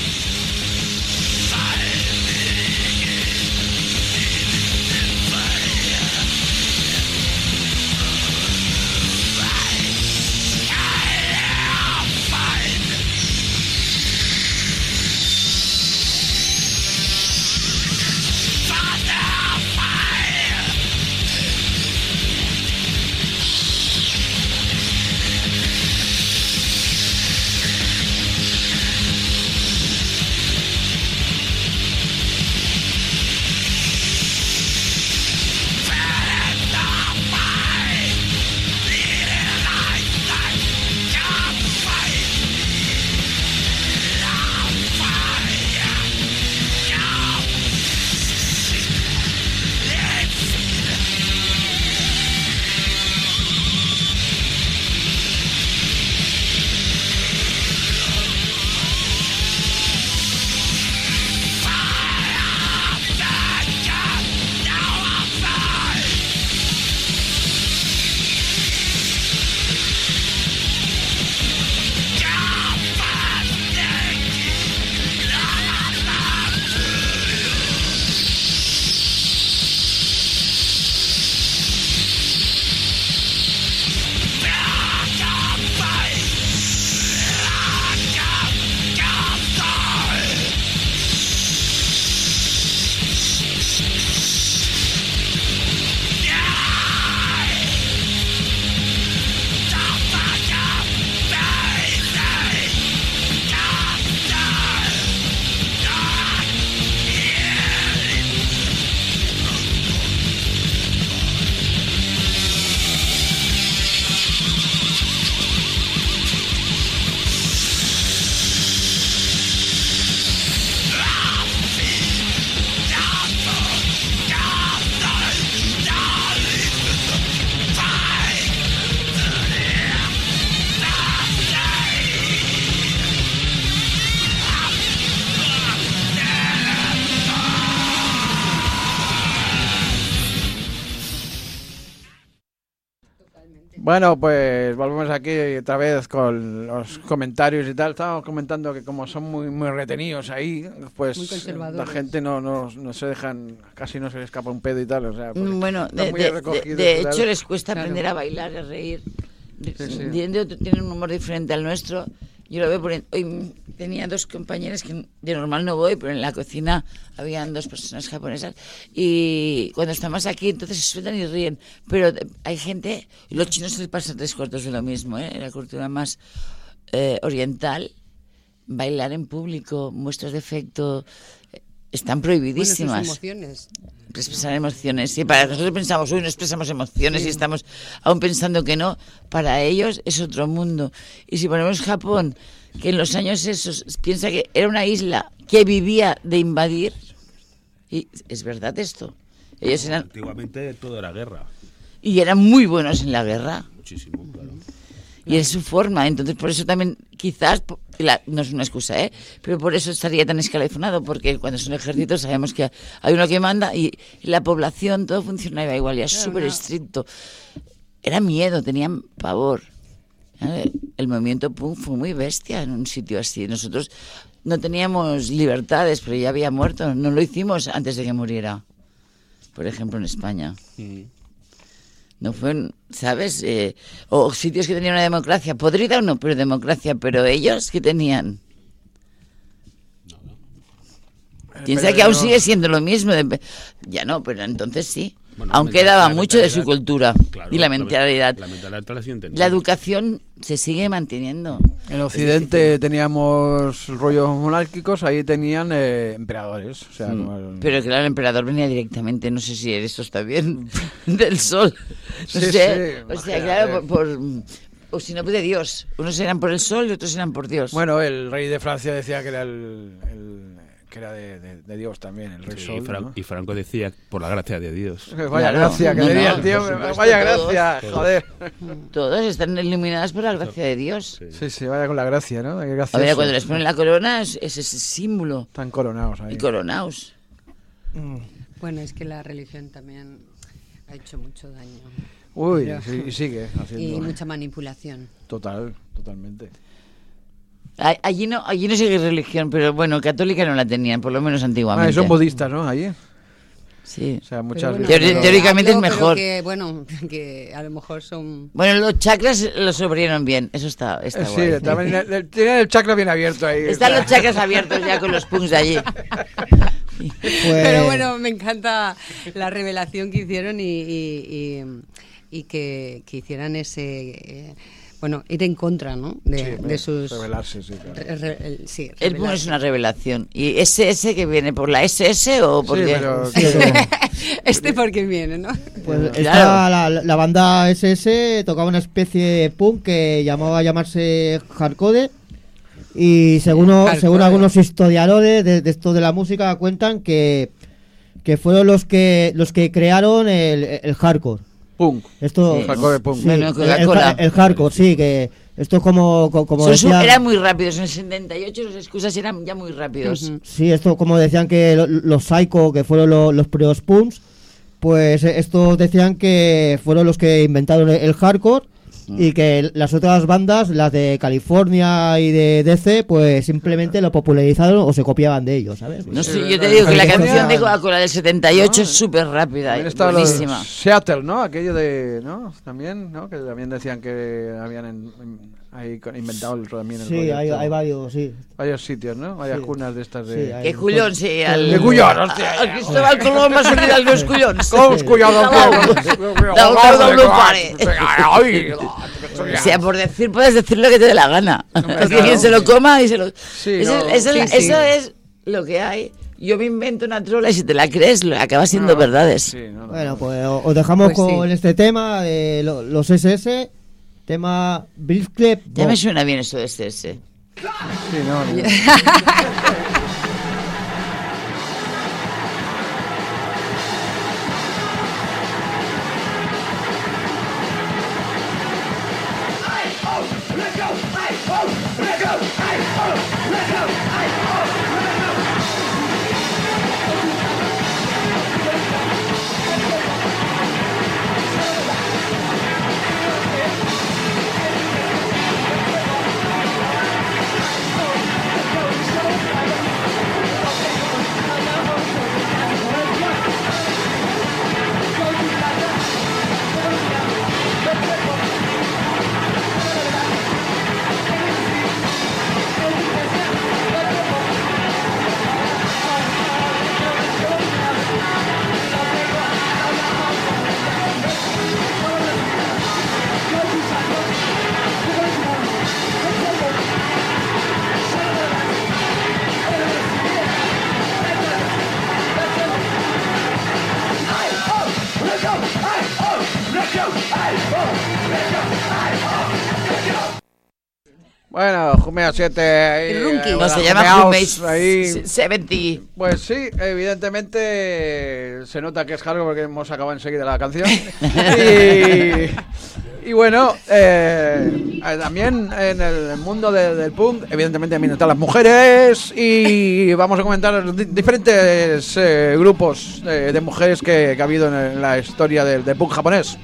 [SPEAKER 3] Bueno, pues volvemos aquí otra vez con los comentarios y tal. Estábamos comentando que como son muy muy retenidos ahí, pues
[SPEAKER 5] Muy conservadores.
[SPEAKER 3] la gente no, no, no se dejan, casi no se le escapa un pedo y tal. O sea, pues,
[SPEAKER 2] Bueno,
[SPEAKER 3] están
[SPEAKER 2] de,
[SPEAKER 3] muy
[SPEAKER 2] de-
[SPEAKER 3] recogidos
[SPEAKER 2] de
[SPEAKER 3] y tal.
[SPEAKER 2] hecho les cuesta
[SPEAKER 5] Claro.
[SPEAKER 2] aprender a bailar, a reír.
[SPEAKER 3] Sí, sí.
[SPEAKER 2] Tienen tienen un humor diferente al nuestro. Yo lo veo por... en- Hoy tenía dos compañeras que de normal no voy, pero en la cocina habían dos personas japonesas y cuando estamos aquí entonces se sueltan y ríen. Pero de- hay gente, y los chinos se les pasa tres cuartos de lo mismo, ¿eh? La cultura más eh, oriental, bailar en público, muestras de afecto, eh, están
[SPEAKER 5] Bueno, sus
[SPEAKER 2] prohibidísimas.
[SPEAKER 5] emociones.
[SPEAKER 2] Expresar emociones, sí, para nosotros pensamos, uy, no expresamos emociones y estamos aún pensando que no, para ellos es otro mundo. Y si ponemos Japón, que en los años esos piensa que era una isla que vivía de invadir, y es verdad esto, ellos eran,
[SPEAKER 6] Antiguamente todo era guerra.
[SPEAKER 2] y eran muy buenos en la guerra,
[SPEAKER 6] Muchísimo, claro.
[SPEAKER 2] y es su forma, entonces por eso también, quizás, po- la- no es una excusa, ¿eh? Pero por eso estaría tan escalofriado, porque cuando es un ejército sabemos que hay uno que manda y la población, todo funcionaba igual, y es
[SPEAKER 5] Claro,
[SPEAKER 2] súper
[SPEAKER 5] no.
[SPEAKER 2] estricto. Era miedo, tenían pavor. ¿eh? El movimiento punk fue muy bestia en un sitio así. Nosotros no teníamos libertades, pero ya había muerto. No lo hicimos antes de que muriera, por ejemplo, en España. No fue, ¿sabes? Eh, o sitios que tenían una democracia, podrida o no, pero democracia, pero ellos que tenían. Piensa
[SPEAKER 3] Pero
[SPEAKER 2] que aún
[SPEAKER 3] no-
[SPEAKER 2] sigue siendo lo mismo. de- ya no, pero entonces sí.
[SPEAKER 6] Bueno, la
[SPEAKER 2] Aunque
[SPEAKER 6] mentalidad-
[SPEAKER 2] daba
[SPEAKER 6] la
[SPEAKER 2] mucho de su
[SPEAKER 6] mentalidad,
[SPEAKER 2] cultura
[SPEAKER 6] claro,
[SPEAKER 2] y la
[SPEAKER 6] men-
[SPEAKER 2] mentalidad.
[SPEAKER 6] La mentalidad la sigue
[SPEAKER 2] La educación se sigue manteniendo.
[SPEAKER 3] En Occidente teníamos rollos monárquicos, ahí tenían eh, emperadores. O sea, como el-
[SPEAKER 2] Mm. Pero claro, el emperador venía directamente, no sé si esto está bien, del sol. No
[SPEAKER 3] Sí,
[SPEAKER 2] sé.
[SPEAKER 3] sí,
[SPEAKER 2] o sea,
[SPEAKER 3] imagínate.
[SPEAKER 2] claro, por, por- o si no, pues de Dios. Unos eran por el sol y otros eran por Dios.
[SPEAKER 3] Bueno, el rey de Francia decía que era el, el- que era de, de- de Dios también, el rey
[SPEAKER 6] Sí,
[SPEAKER 3] Sol.
[SPEAKER 6] y, Fran-
[SPEAKER 3] ¿no?
[SPEAKER 6] y Franco decía, por la gracia de Dios.
[SPEAKER 3] Vaya
[SPEAKER 2] Claro.
[SPEAKER 3] gracia que
[SPEAKER 2] No,
[SPEAKER 3] le di
[SPEAKER 2] no,
[SPEAKER 3] al tío,
[SPEAKER 2] por supuesto,
[SPEAKER 3] vaya
[SPEAKER 2] todos,
[SPEAKER 3] gracia,
[SPEAKER 6] todos.
[SPEAKER 3] joder.
[SPEAKER 2] Todos están iluminados por la gracia de Dios.
[SPEAKER 6] Sí.
[SPEAKER 3] Sí, sí, vaya con la gracia, ¿no? Qué
[SPEAKER 2] A
[SPEAKER 3] gracioso.
[SPEAKER 2] ver, cuando les ponen la corona es, es ese símbolo.
[SPEAKER 3] Están coronados ahí.
[SPEAKER 2] Y coronaos.
[SPEAKER 5] Bueno, es que la religión también ha hecho mucho daño.
[SPEAKER 3] Uy,
[SPEAKER 5] Pero-
[SPEAKER 3] sí, y sigue
[SPEAKER 5] Y
[SPEAKER 3] haciendo.
[SPEAKER 5] mucha manipulación.
[SPEAKER 3] Total, totalmente.
[SPEAKER 2] A- Allí no, allí no sigue religión, pero bueno, católica no la tenían, por lo menos
[SPEAKER 3] Ah,
[SPEAKER 2] antiguamente.
[SPEAKER 3] y son budistas, ¿no? Allí.
[SPEAKER 2] Sí.
[SPEAKER 3] O sea, muchas
[SPEAKER 5] Pero bueno,
[SPEAKER 2] Teori-
[SPEAKER 5] pero
[SPEAKER 2] teóricamente es
[SPEAKER 5] hablo, pero
[SPEAKER 2] mejor.
[SPEAKER 5] Que, bueno, que a lo mejor son...
[SPEAKER 2] Bueno, los chakras los sobrieron bien, eso está, está
[SPEAKER 3] Eh, sí,
[SPEAKER 2] guay.
[SPEAKER 3] también el- el- tienen el chakra bien abierto ahí.
[SPEAKER 2] Están los chakras abiertos ya con los punks de allí.
[SPEAKER 4] Pues,
[SPEAKER 5] Pero bueno, me encanta la revelación que hicieron y, y, y- y que, que hicieran ese... eh, bueno, ir en contra, ¿no? De,
[SPEAKER 3] Sí,
[SPEAKER 5] de sus...
[SPEAKER 3] revelarse, sí, claro.
[SPEAKER 5] re- re- el- sí,
[SPEAKER 2] El punk
[SPEAKER 5] revelarse.
[SPEAKER 2] es una revelación. ¿Y ese ese que viene por la S S o por
[SPEAKER 3] Sí,
[SPEAKER 2] qué?
[SPEAKER 3] pero-
[SPEAKER 4] sí, pero-
[SPEAKER 5] Este porque viene, ¿no?
[SPEAKER 4] pues
[SPEAKER 2] Claro.
[SPEAKER 4] esta, la, la banda S S tocaba una especie de punk que llamaba a llamarse hardcore. Y según,
[SPEAKER 5] Hardcore.
[SPEAKER 4] según algunos historiadores de, de esto de la música cuentan que, que fueron los que los que crearon el, el hardcore.
[SPEAKER 3] Punk.
[SPEAKER 4] Esto,
[SPEAKER 2] Sí.
[SPEAKER 3] Hardcore punk.
[SPEAKER 4] sí,
[SPEAKER 2] Bueno,
[SPEAKER 4] el,
[SPEAKER 2] Coca-Cola.
[SPEAKER 4] el- el hardcore, sí, que esto es como, co- como
[SPEAKER 2] Son su-
[SPEAKER 4] decía-
[SPEAKER 2] eran muy rápidos, en el setenta y ocho los excusas eran ya muy rápidos.
[SPEAKER 5] Ujú.
[SPEAKER 4] Sí, esto como decían que lo- los Psycho, que fueron lo- los primeros punks, pues eh, estos decían que fueron los que inventaron el, el hardcore y que las otras bandas, las de California y de D C, pues simplemente lo popularizaron o se copiaban de ellos, ¿sabes?
[SPEAKER 2] No
[SPEAKER 3] Sí,
[SPEAKER 2] sé,
[SPEAKER 3] la-
[SPEAKER 2] yo te digo que la
[SPEAKER 3] California-
[SPEAKER 2] canción de Coca-Cola del setenta y ocho
[SPEAKER 3] ¿No?
[SPEAKER 2] es súper rápida,
[SPEAKER 3] También
[SPEAKER 2] y
[SPEAKER 3] estaba lo de
[SPEAKER 2] buenísima.
[SPEAKER 3] Seattle, ¿no? Aquello de, ¿no? También, ¿no? Que también decían que habían en- en- ahí con- inventado el, también el
[SPEAKER 4] Sí,
[SPEAKER 3] rollo
[SPEAKER 4] hay,
[SPEAKER 3] este.
[SPEAKER 4] hay varios, sí.
[SPEAKER 3] Varios sitios, ¿no? Varias
[SPEAKER 4] Sí.
[SPEAKER 3] cunas de estas
[SPEAKER 4] Sí,
[SPEAKER 3] de...
[SPEAKER 4] hay-
[SPEAKER 2] Que Cullón, sí, al...
[SPEAKER 3] De Cullón, hostia.
[SPEAKER 2] Al Cristóbal Colón va a subir al dos Cullons.
[SPEAKER 3] ¡Cous, cuidado!
[SPEAKER 2] Del gordo no pare. O sea, por decir, puedes decir lo que te dé la gana. Que
[SPEAKER 3] claro.
[SPEAKER 2] quien se lo coma y se lo...
[SPEAKER 3] Sí,
[SPEAKER 2] eso,
[SPEAKER 3] no.
[SPEAKER 2] eso es la-
[SPEAKER 5] Sí, sí.
[SPEAKER 2] eso es lo que hay. Yo me invento una trola y si te la crees, lo acaba siendo
[SPEAKER 3] No,
[SPEAKER 2] verdades.
[SPEAKER 3] Sí, no, no.
[SPEAKER 4] Bueno, pues o- os dejamos
[SPEAKER 5] Pues sí.
[SPEAKER 4] con este tema de lo- los S S, tema Blitzkrieg.
[SPEAKER 2] Ya me suena bien eso de este ese.
[SPEAKER 3] Sí, no, no.
[SPEAKER 1] Let's go!
[SPEAKER 3] Bueno, Jumea siete.
[SPEAKER 5] El Runky.
[SPEAKER 3] eh,
[SPEAKER 2] No,
[SPEAKER 3] bueno,
[SPEAKER 2] se llama
[SPEAKER 3] Jumeaos
[SPEAKER 2] Roommates
[SPEAKER 3] ahí.
[SPEAKER 2] setenta.
[SPEAKER 3] Pues sí, evidentemente se nota que es hardcore porque hemos acabado enseguida la canción. y, y bueno, eh, eh, también en el mundo de- del punk, evidentemente también están las mujeres y vamos a comentar di- diferentes eh, grupos eh, de mujeres que, que ha habido en, el- en la historia del, del punk japonés.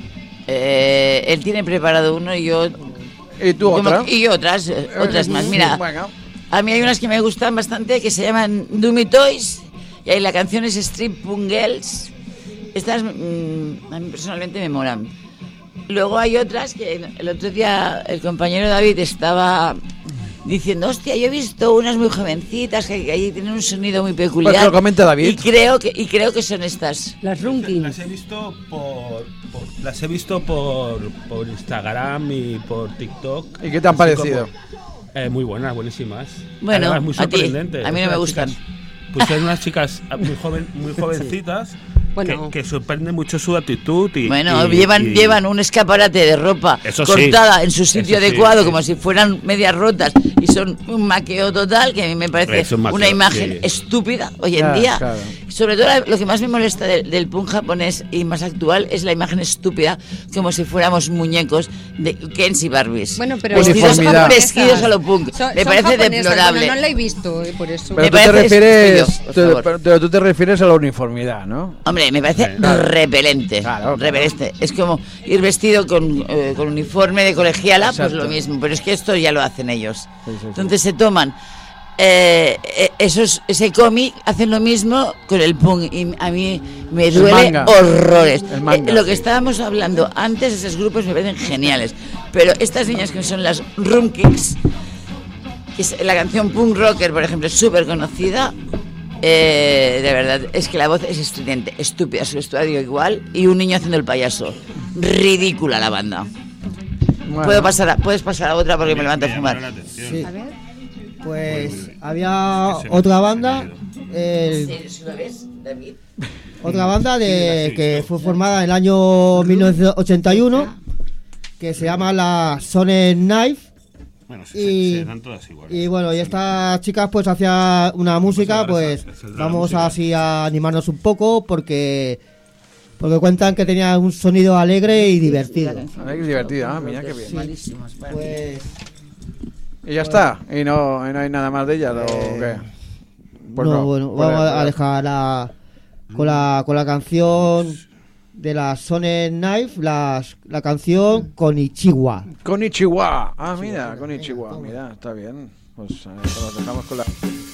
[SPEAKER 2] Eh, él tiene preparado uno y yo...
[SPEAKER 3] ¿Y tú
[SPEAKER 2] como-
[SPEAKER 3] otra?
[SPEAKER 2] y otras, eh, otras más. Mira,
[SPEAKER 3] Venga.
[SPEAKER 2] a mí hay unas que me gustan bastante que se llaman Doomy Toys y ahí la canción es Street Punk Girls. Estas mm, a mí personalmente me molan. Luego hay otras que el- el otro día el compañero David estaba diciendo, hostia, yo he visto unas muy jovencitas que, que ahí tienen un sonido muy peculiar.
[SPEAKER 3] Pues que lo comente David.
[SPEAKER 2] Y creo que, y creo que son estas.
[SPEAKER 5] Las Runkin.
[SPEAKER 6] Las he visto por, por- las he visto por, por Instagram y por TikTok.
[SPEAKER 3] ¿Y qué te han
[SPEAKER 6] Así
[SPEAKER 3] parecido?
[SPEAKER 6] como, eh, muy buenas, buenísimas.
[SPEAKER 2] Bueno,
[SPEAKER 6] Además, muy
[SPEAKER 2] a ti.
[SPEAKER 6] sorprendentes.
[SPEAKER 2] A mí no me
[SPEAKER 6] Las
[SPEAKER 2] gustan.
[SPEAKER 6] chicas- Pues son unas chicas muy joven, muy jovencitas.
[SPEAKER 5] Bueno.
[SPEAKER 6] que, que sorprende mucho su actitud y
[SPEAKER 2] Bueno,
[SPEAKER 6] y-
[SPEAKER 2] llevan,
[SPEAKER 6] y-
[SPEAKER 2] llevan un escaparate de ropa
[SPEAKER 6] Eso sí.
[SPEAKER 2] cortada en su sitio
[SPEAKER 6] Eso sí,
[SPEAKER 2] adecuado,
[SPEAKER 6] sí.
[SPEAKER 2] como si fueran medias rotas, y son un maqueo total, que a mí me parece
[SPEAKER 6] Es un maqueo,
[SPEAKER 2] una imagen
[SPEAKER 6] sí.
[SPEAKER 2] estúpida hoy en
[SPEAKER 3] Claro,
[SPEAKER 2] día.
[SPEAKER 3] claro.
[SPEAKER 2] Sobre todo la- lo que más me molesta del, del punk japonés y más actual es la imagen estúpida, como si fuéramos muñecos de Kens y Barbies.
[SPEAKER 5] Bueno, pero
[SPEAKER 2] vestidos,
[SPEAKER 3] Uniformidad.
[SPEAKER 5] son
[SPEAKER 2] vestidos a
[SPEAKER 5] japonesas.
[SPEAKER 2] lo punk.
[SPEAKER 5] Son-
[SPEAKER 2] me
[SPEAKER 5] son
[SPEAKER 2] parece
[SPEAKER 5] japonesas.
[SPEAKER 2] deplorable.
[SPEAKER 5] Bueno, no la he visto, eh, por eso.
[SPEAKER 3] Pero
[SPEAKER 2] Me
[SPEAKER 3] tú te
[SPEAKER 2] parece
[SPEAKER 3] refieres,
[SPEAKER 2] estúpido, por
[SPEAKER 3] te-
[SPEAKER 2] favor.
[SPEAKER 3] pero- pero tú te refieres a la uniformidad, ¿no?
[SPEAKER 2] Hombre, me parece
[SPEAKER 6] Claro.
[SPEAKER 2] repelente.
[SPEAKER 3] Claro, claro.
[SPEAKER 2] repelente. Es como ir vestido con, eh, con uniforme de colegiala,
[SPEAKER 3] Exacto.
[SPEAKER 2] pues lo mismo. Pero es que esto ya lo hacen ellos.
[SPEAKER 3] Sí, sí, sí.
[SPEAKER 2] Entonces se toman eh, eh, esos, ese cómic, hacen lo mismo con el punk. Y a mí me
[SPEAKER 3] El
[SPEAKER 2] duele
[SPEAKER 3] manga.
[SPEAKER 2] horrores.
[SPEAKER 3] El manga,
[SPEAKER 2] Eh, lo que
[SPEAKER 3] sí.
[SPEAKER 2] estábamos hablando antes, esos grupos me parecen geniales. Pero estas niñas que son las Room Kicks, que es la canción Punk Rocker, por ejemplo, es súper conocida. Eh, de verdad, es que la voz es estridente, estúpida, su vestuario igual, y un niño haciendo el payaso. Ridícula la banda.
[SPEAKER 3] Bueno.
[SPEAKER 2] Puedo pasar a- puedes pasar a otra porque me levanto a
[SPEAKER 6] Me llamó la
[SPEAKER 2] fumar.
[SPEAKER 6] atención.
[SPEAKER 4] Sí.
[SPEAKER 5] A ver.
[SPEAKER 4] Pues había otra banda, el- otra banda de que fue formada en el año mil novecientos ochenta y uno, que se llama la Sonic Knife.
[SPEAKER 6] Bueno, se,
[SPEAKER 4] Y-
[SPEAKER 6] se, se dan todas iguales.
[SPEAKER 4] Y bueno, y estas chicas pues hacían una música, pues
[SPEAKER 6] es el de la
[SPEAKER 4] vamos
[SPEAKER 6] música.
[SPEAKER 4] así a animarnos un poco porque porque cuentan que tenía un sonido alegre y divertido.
[SPEAKER 3] Ay, qué divertido, ah, mira qué bien.
[SPEAKER 2] Malísimos. bueno.
[SPEAKER 4] Pues
[SPEAKER 3] Y ya está, y no, y no hay nada más de ellas, ¿o qué? Pues
[SPEAKER 4] no, bueno,
[SPEAKER 3] pues
[SPEAKER 4] vamos a, a
[SPEAKER 3] nada.
[SPEAKER 4] dejar la, con la con la canción de la Sonic Knife, las, la canción Konichiwa.
[SPEAKER 3] Konichiwa. Ah, mira, Konichiwa. Mira, está bien. Pues eh, nos dejamos con la...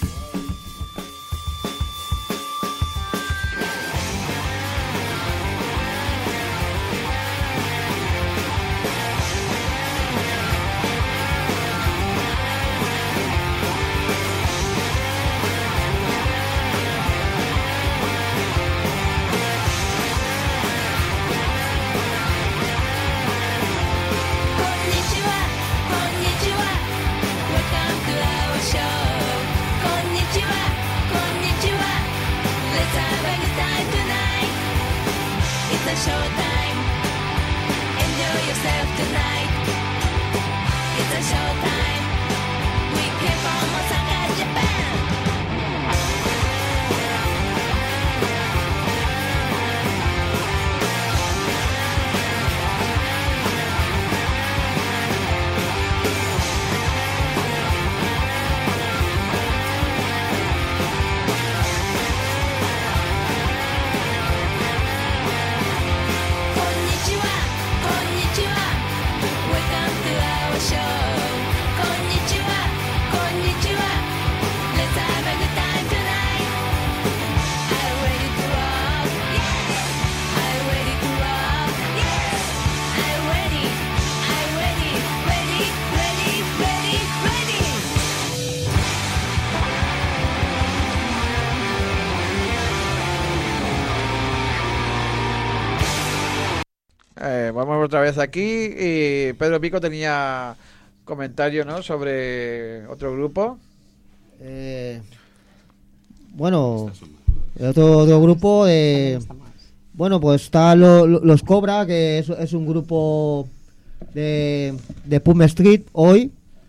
[SPEAKER 3] Eh, vamos otra vez aquí y Pedro Pico tenía comentario, ¿no? Sobre otro grupo.
[SPEAKER 4] Eh, bueno, el otro, otro grupo, eh, bueno, pues está lo- lo- Los Cobra, que es, es un grupo de, de Pum Street hoy,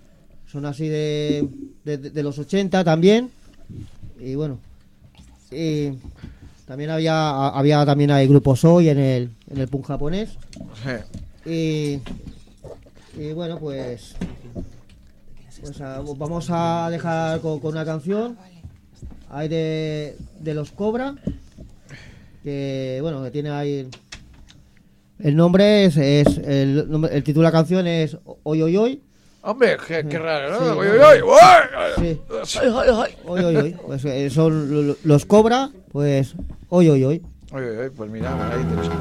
[SPEAKER 4] son así de, de, de los ochenta también. Y bueno, y también había había también hay grupos hoy en el en el punk japonés. Sí. Y, y bueno, pues, pues a, vamos a dejar con, con una canción. Hay de, de los Cobra, que bueno, que tiene ahí el nombre es, es el, el título de la canción es Hoy Hoy Hoy.
[SPEAKER 3] Hombre, qué, qué raro, ¿no?
[SPEAKER 4] Sí,
[SPEAKER 3] Hoy, hoy, hoy.
[SPEAKER 4] Sí.
[SPEAKER 3] Hoy, hoy,
[SPEAKER 4] Hoy Hoy Hoy. Pues eh, son los Cobra, pues Hoy Hoy Hoy.
[SPEAKER 3] Hoy, hoy, pues mira, ahí tienes.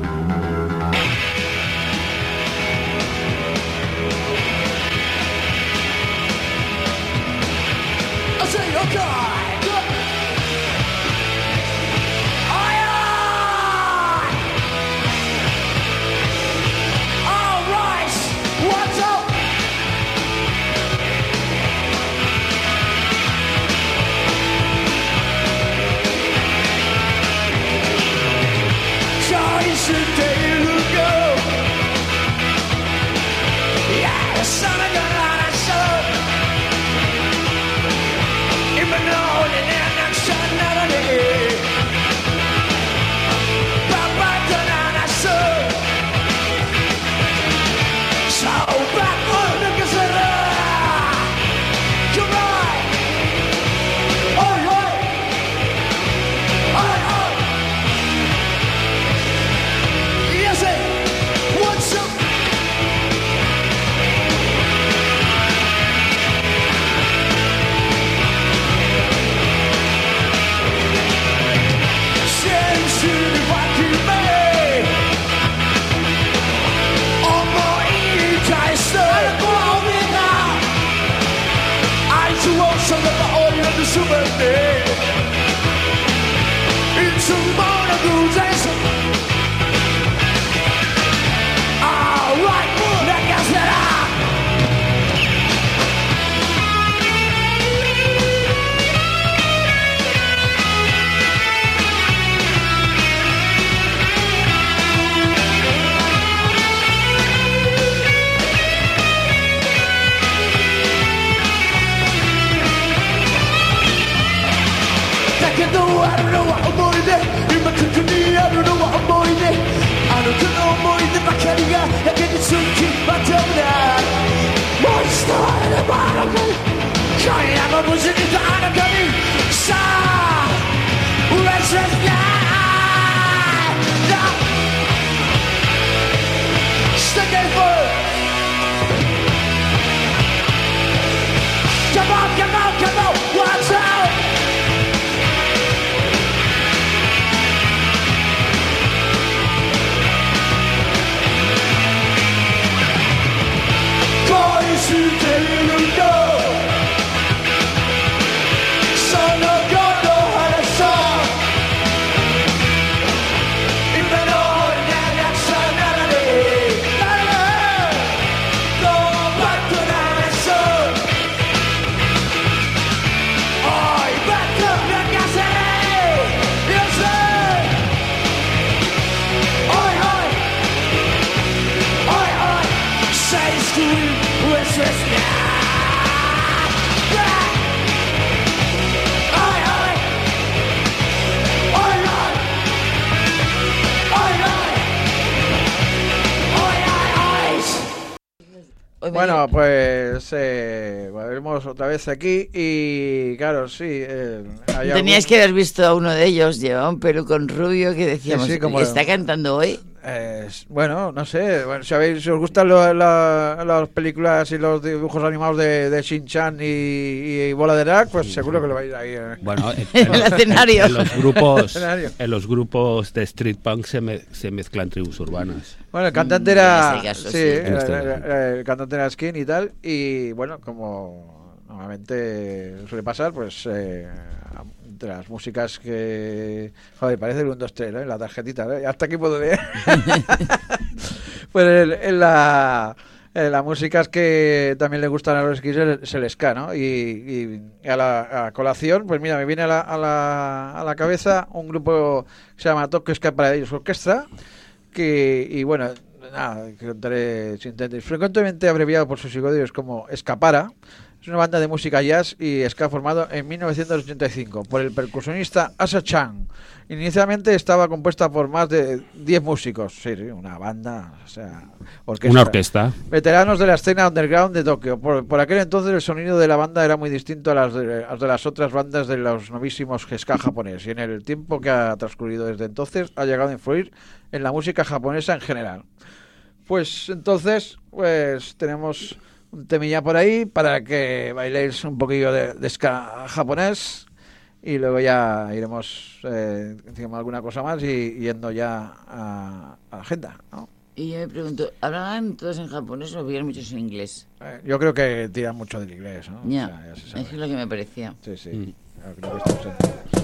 [SPEAKER 3] Bueno, pues eh, volvemos otra vez aquí y claro, sí. Eh,
[SPEAKER 2] Teníais algún... que haber visto a uno de ellos, llevaba un pelucón rubio que decíamos, sí, sí, como... ¿está cantando hoy?
[SPEAKER 3] Eh, bueno, no sé, bueno, si, habéis, si os gustan lo, la, las películas y los dibujos animados de, de Shin-Chan y, y Bola de Drag, pues sí, seguro sí. que lo vais a ir. Eh.
[SPEAKER 6] Bueno, en,
[SPEAKER 2] en, el escenario.
[SPEAKER 6] En los grupos, en los grupos de street punk se, me, se mezclan tribus urbanas.
[SPEAKER 3] Bueno, el cantante era,
[SPEAKER 2] este caso,
[SPEAKER 3] sí,
[SPEAKER 2] sí.
[SPEAKER 3] El, el, el cantante era Skin y tal, y bueno, como normalmente suele pasar, pues eh, de las músicas que... Joder, parece el uno, dos, tres, ¿eh? La tarjetita, ¿eh? Hasta aquí puedo leer. Pues en, en la... Eh, la música es que también le gustan a los skis es el ska, ¿no? Y, y a la a colación, pues mira, me viene a la, a, la, a la cabeza un grupo que se llama Tokyo Ska Paradise Orchestra, que, y bueno, nada, que contaré sin frecuentemente abreviado por sus siglos como Escapara, Es una banda de música jazz y ska formado en mil novecientos ochenta y cinco por el percusionista Asa Chan. Inicialmente estaba compuesta por más de diez músicos. Sí, sí, una banda, o sea, orquesta.
[SPEAKER 6] Una orquesta.
[SPEAKER 3] Veteranos de la escena underground de Tokio. Por, por aquel entonces el sonido de la banda era muy distinto a las de, a las de las otras bandas de los novísimos ska japonés. Y en el tiempo que ha transcurrido desde entonces ha llegado a influir en la música japonesa en general. Pues entonces, pues tenemos un temilla por ahí para que bailéis un poquillo de, de ska japonés y luego ya iremos eh, encima alguna cosa más y yendo ya a, a la agenda, ¿no?
[SPEAKER 2] Y yo me pregunto, ¿hablan todos en japonés o bien muchos en inglés?
[SPEAKER 3] Eh, yo creo que tiran mucho del inglés, ¿no?
[SPEAKER 2] Ya,
[SPEAKER 3] O sea, ya se sabe.
[SPEAKER 2] es lo que me parecía.
[SPEAKER 3] Sí, sí.
[SPEAKER 6] Mm.
[SPEAKER 3] Creo que estamos en-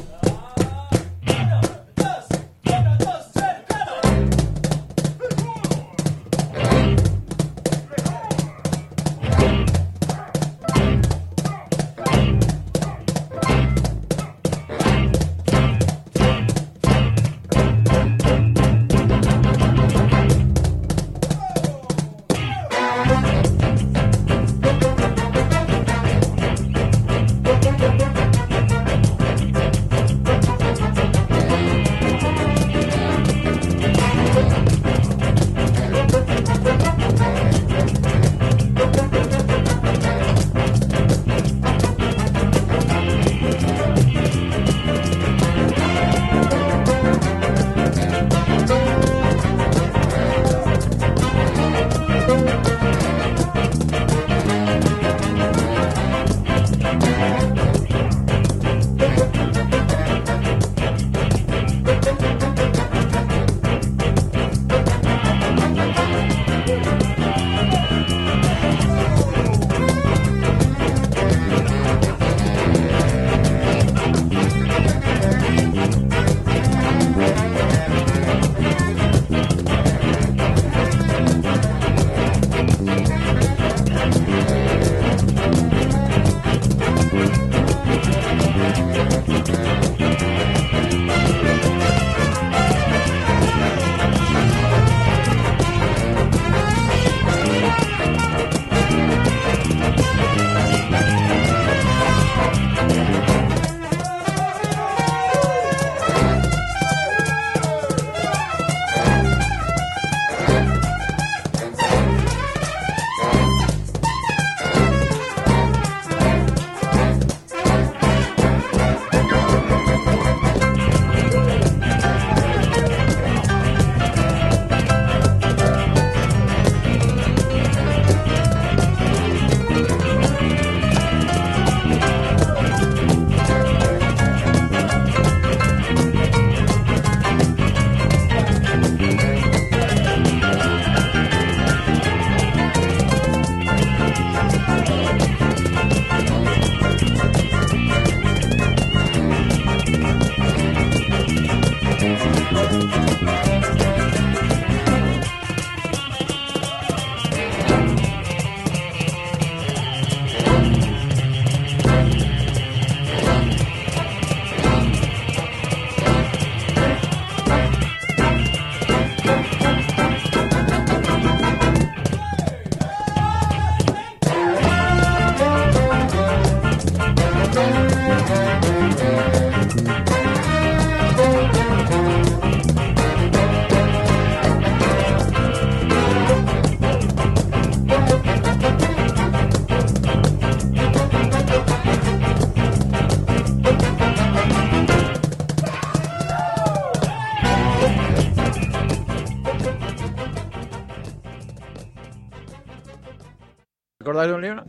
[SPEAKER 3] ¿Recordáis un libro?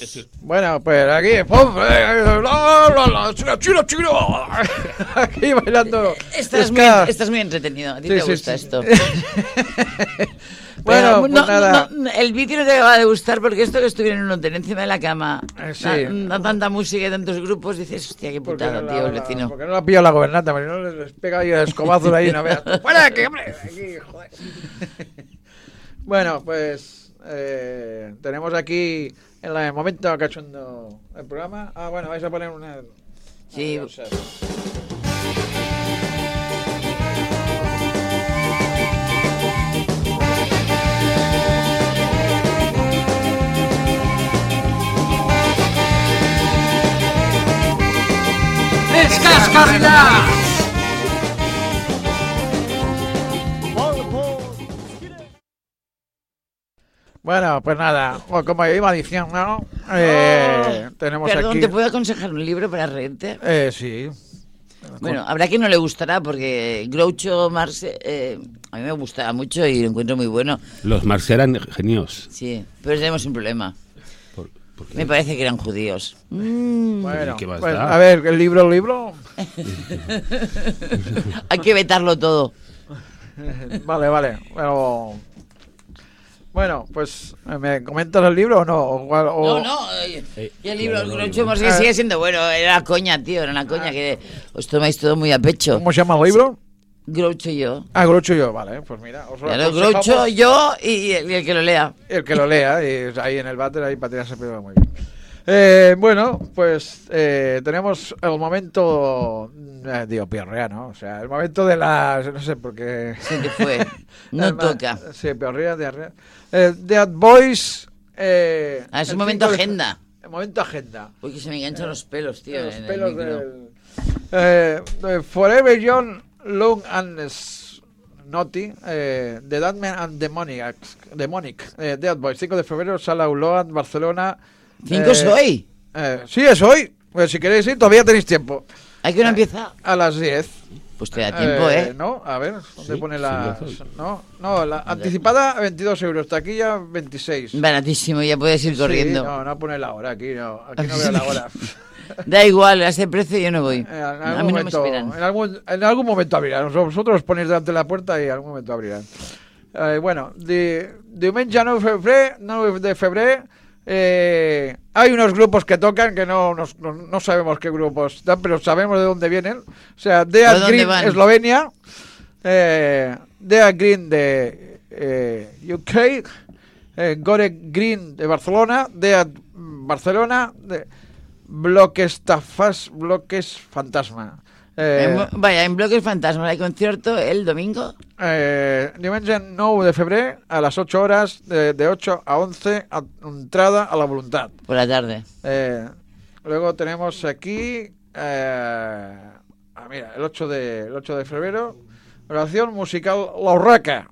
[SPEAKER 3] Bueno, pues aquí, ¡pum! ¡La, la, la! ¡Chino, chino, chino! Aquí bailando.
[SPEAKER 2] Estás muy,
[SPEAKER 3] ska.
[SPEAKER 2] estás muy entretenido. A ti
[SPEAKER 3] Sí,
[SPEAKER 2] te
[SPEAKER 3] sí,
[SPEAKER 2] gusta
[SPEAKER 3] sí.
[SPEAKER 2] esto.
[SPEAKER 3] Bueno,
[SPEAKER 2] Pero
[SPEAKER 3] pues
[SPEAKER 2] no,
[SPEAKER 3] nada.
[SPEAKER 2] no, el vídeo no te acaba de gustar porque esto que estuvieron uno encima de la cama,
[SPEAKER 3] Eh, sí.
[SPEAKER 2] da, da tanta música y tantos grupos, dices, hostia, qué
[SPEAKER 3] Porque
[SPEAKER 2] putada,
[SPEAKER 3] no
[SPEAKER 2] tío,
[SPEAKER 3] la-
[SPEAKER 2] el vecino.
[SPEAKER 3] Porque no la ha pillado la gobernanta, porque no les pega ahí el escobazo de ahí, no veas. ¡Fuera de aquí, hombre! Aquí, joder. Bueno, pues eh, tenemos aquí en el momento cachondo el programa. Ah, bueno, vais a poner una.
[SPEAKER 2] Sí.
[SPEAKER 3] Ah, no sé. carrera! Bueno, pues nada, como iba diciendo, eh,
[SPEAKER 2] Oh,
[SPEAKER 3] tenemos
[SPEAKER 2] perdón,
[SPEAKER 3] aquí...
[SPEAKER 2] ¿te puedo aconsejar un libro para reírte?
[SPEAKER 3] Eh, sí.
[SPEAKER 2] Bueno, habrá quien no le gustará porque Groucho Marx eh, a mí me gustaba mucho y lo encuentro muy bueno.
[SPEAKER 6] Los Marx eran genios.
[SPEAKER 2] Sí, pero tenemos un problema.
[SPEAKER 6] ¿Por, por qué?
[SPEAKER 2] Me parece que eran judíos. Mm.
[SPEAKER 3] Bueno,
[SPEAKER 6] ¿Qué más
[SPEAKER 3] pues,
[SPEAKER 6] da?
[SPEAKER 3] a ver, el libro, el libro...
[SPEAKER 2] Hay que vetarlo todo.
[SPEAKER 3] Vale, vale, pero... Bueno, pues, ¿me comentas el libro o no? O, o-
[SPEAKER 2] No, no, eh,
[SPEAKER 6] Eh,
[SPEAKER 2] y el libro
[SPEAKER 6] no, no,
[SPEAKER 2] Groucho
[SPEAKER 6] no.
[SPEAKER 2] Marx que sigue siendo bueno. Era la coña, tío, era una coña que os tomáis todo muy a pecho.
[SPEAKER 3] ¿Cómo se llama el libro?
[SPEAKER 2] Groucho y yo.
[SPEAKER 3] Ah, Groucho y yo, vale, pues mira. Os lo
[SPEAKER 2] Claro,
[SPEAKER 3] aconsejamos.
[SPEAKER 2] Groucho, yo y el, y el que lo lea.
[SPEAKER 3] El que lo lea, y ahí en el váter, ahí para tirarse pero muy bien. Eh, bueno, pues eh, tenemos el momento, eh, digo, piorrea, ¿no? O sea, el momento de las, no sé por qué...
[SPEAKER 2] Se te fue. No
[SPEAKER 3] Además,
[SPEAKER 2] toca.
[SPEAKER 3] Sí, piorrea, diarrea. Eh, Dead Boys... Eh,
[SPEAKER 2] Ah, es
[SPEAKER 3] el
[SPEAKER 2] un momento
[SPEAKER 3] cinco de-
[SPEAKER 2] agenda.
[SPEAKER 3] El momento agenda.
[SPEAKER 2] Uy, que se me enganchan los pelos, tío.
[SPEAKER 3] Los
[SPEAKER 2] en el
[SPEAKER 3] pelos
[SPEAKER 2] micro.
[SPEAKER 3] del... Eh, de Forever Young, Long and Naughty, eh, The Deadman and Demoniac, Demonic, eh, Dead Boys, cinco de febrero, Sala Uloan, Barcelona.
[SPEAKER 2] ¿Cinco
[SPEAKER 3] eh,
[SPEAKER 2] soy?
[SPEAKER 3] Eh, sí, es hoy. Pues si queréis ir, todavía tenéis tiempo.
[SPEAKER 2] ¿Hay que no empieza?
[SPEAKER 3] A las diez.
[SPEAKER 2] Pues te da tiempo, ¿eh?
[SPEAKER 3] No, a ver, ¿dónde
[SPEAKER 6] Sí,
[SPEAKER 3] pone
[SPEAKER 6] sí,
[SPEAKER 3] la...?
[SPEAKER 6] ya soy.
[SPEAKER 3] No, no, la anticipada veintidós euros, taquilla veintiséis.
[SPEAKER 2] Baratísimo, ya puedes ir
[SPEAKER 3] Sí,
[SPEAKER 2] corriendo.
[SPEAKER 3] no, no pone la hora, aquí no, aquí no veo la hora.
[SPEAKER 2] Da igual, a ese precio yo no voy.
[SPEAKER 3] Eh, en algún
[SPEAKER 2] A mí no me
[SPEAKER 3] momento,
[SPEAKER 2] esperan.
[SPEAKER 3] En algún, en algún momento abrirán. Vosotros os ponéis delante de la puerta y en algún momento abrirán. Eh, bueno, de, diumenge nou de febrer, nou de febrer, eh, hay unos grupos que tocan que no, nos- no, no sabemos qué grupos están, pero sabemos de dónde vienen. O sea,
[SPEAKER 2] ¿Por
[SPEAKER 3] Dead
[SPEAKER 2] dónde
[SPEAKER 3] Green,
[SPEAKER 2] van?
[SPEAKER 3] Eslovenia, eh, Dead Green de eh, U K, eh, Gore Green de Barcelona, Dead Barcelona, de Bloques Tafas, Bloques Fantasma. Eh,
[SPEAKER 2] En Blo- Vaya, en Bloques Fantasma hay concierto el domingo.
[SPEAKER 3] eh, diumenge nou de febrer a las ocho horas, de, de ocho a once, a, entrada a la voluntad.
[SPEAKER 2] Por la tarde.
[SPEAKER 3] Eh, luego tenemos aquí, eh, ah, mira, el ocho de, el ocho de febrero, oración musical La Urraca.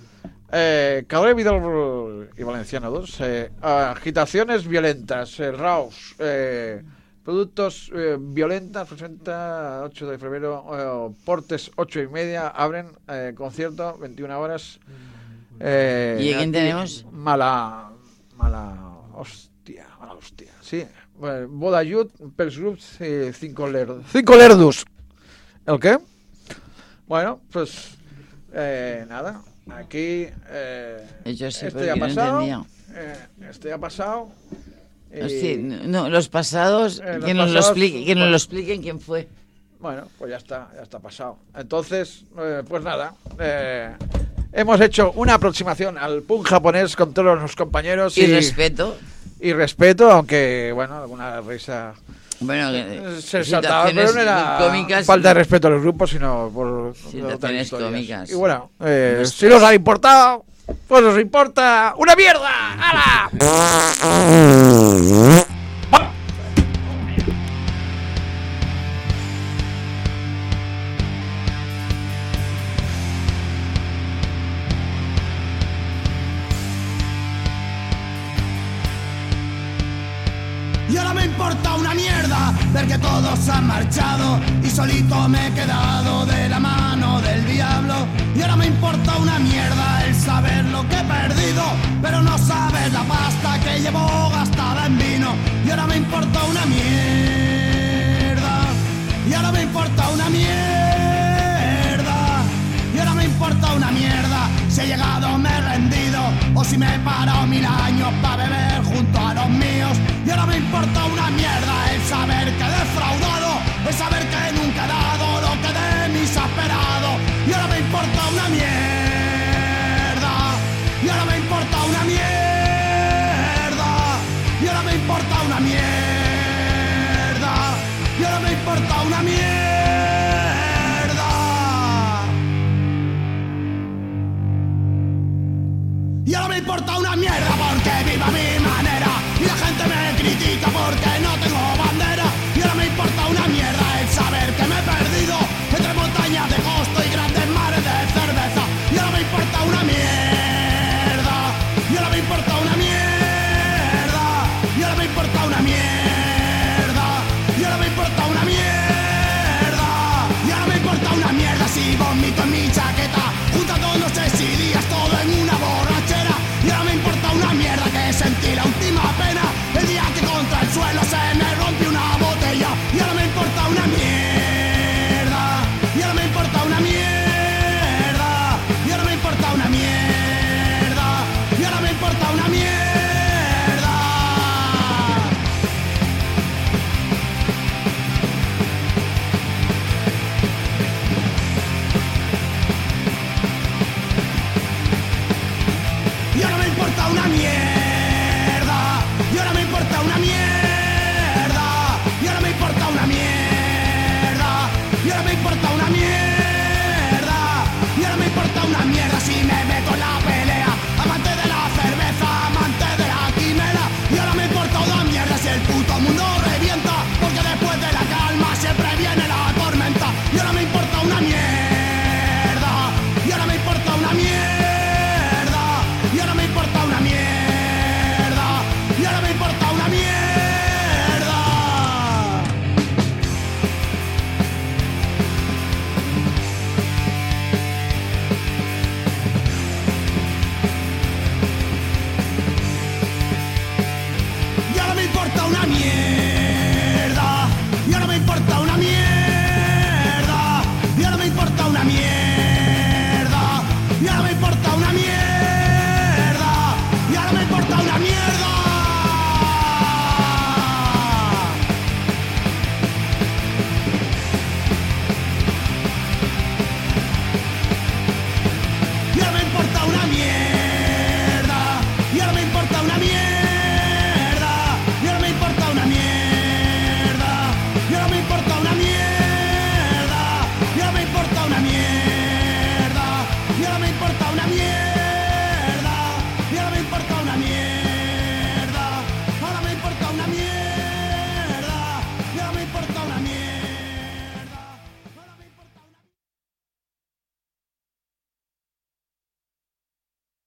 [SPEAKER 3] Eh, Calé Vidal y Valenciano dos, eh, agitaciones violentas, eh, Raus, eh, productos eh, violentas, presenta ocho de febrero, eh, Portes ocho y media, abren eh, concierto, veintiuna horas. Eh,
[SPEAKER 2] ¿Y a quién
[SPEAKER 3] aquí,
[SPEAKER 2] tenemos?
[SPEAKER 3] Mala, mala hostia, mala hostia, sí. Bueno, Boda Youth, Pels Groups, eh, cinco, ler, cinco Lerdus. ¿El qué? Bueno, pues eh, nada, aquí eh,
[SPEAKER 2] Yo sí,
[SPEAKER 3] esto
[SPEAKER 2] porque
[SPEAKER 3] ya ha
[SPEAKER 2] no
[SPEAKER 3] pasado.
[SPEAKER 2] entendía.
[SPEAKER 3] eh, esto ya ha pasado. y-
[SPEAKER 2] Sí, no, los pasados,
[SPEAKER 3] Eh, los
[SPEAKER 2] que, nos lo
[SPEAKER 3] pasados,
[SPEAKER 2] explique, que nos
[SPEAKER 3] bueno.
[SPEAKER 2] lo expliquen quién fue.
[SPEAKER 3] Bueno, pues ya está, ya está pasado. Entonces, eh, pues nada, eh, hemos hecho una aproximación al punk japonés con todos los compañeros
[SPEAKER 2] Y
[SPEAKER 3] y,
[SPEAKER 2] respeto.
[SPEAKER 3] y respeto, aunque, bueno, alguna risa
[SPEAKER 2] Bueno,
[SPEAKER 3] eh,
[SPEAKER 2] que-
[SPEAKER 3] se saltaba, pero
[SPEAKER 2] situaciones
[SPEAKER 3] no era
[SPEAKER 2] cómicas.
[SPEAKER 3] falta de respeto a los grupos, sino por
[SPEAKER 2] Situaciones
[SPEAKER 3] otras historias.
[SPEAKER 2] cómicas.
[SPEAKER 3] Y bueno, eh,
[SPEAKER 2] Nuestras.
[SPEAKER 3] si os ha importado, pues os importa una mierda. ¡Hala!
[SPEAKER 7] Y ahora me importa una mierda ver que todos han marchado y solito me he quedado de la mano del diablo. Y ahora me importa una mierda el saber lo que he perdido, pero no sabes la pasta que llevo gastada en vino. Y ahora me importa una mierda. Y ahora me importa una mierda. Y ahora me importa una mierda si he llegado, me he rendido, o si me he parado mil años para beber junto a los míos. Y ahora me importa una mierda el saber que he defraudado, el saber que nunca he dado lo que de mí se ha esperado. Y ahora me importa una mierda. Y ahora me importa una mierda. Y ahora me importa una mierda. Y ahora me importa una mierda. Y ahora me importa una mierda porque viva a mi manera y la gente me critica porque no tengo bandera. Y ahora me importa una mierda el saber que me he una mierda. Y ahora me importa una mierda. Y ahora me importa una mierda. Y ahora me importa una mierda. Y ahora me importa una mierda. Y ahora me importa una mierda.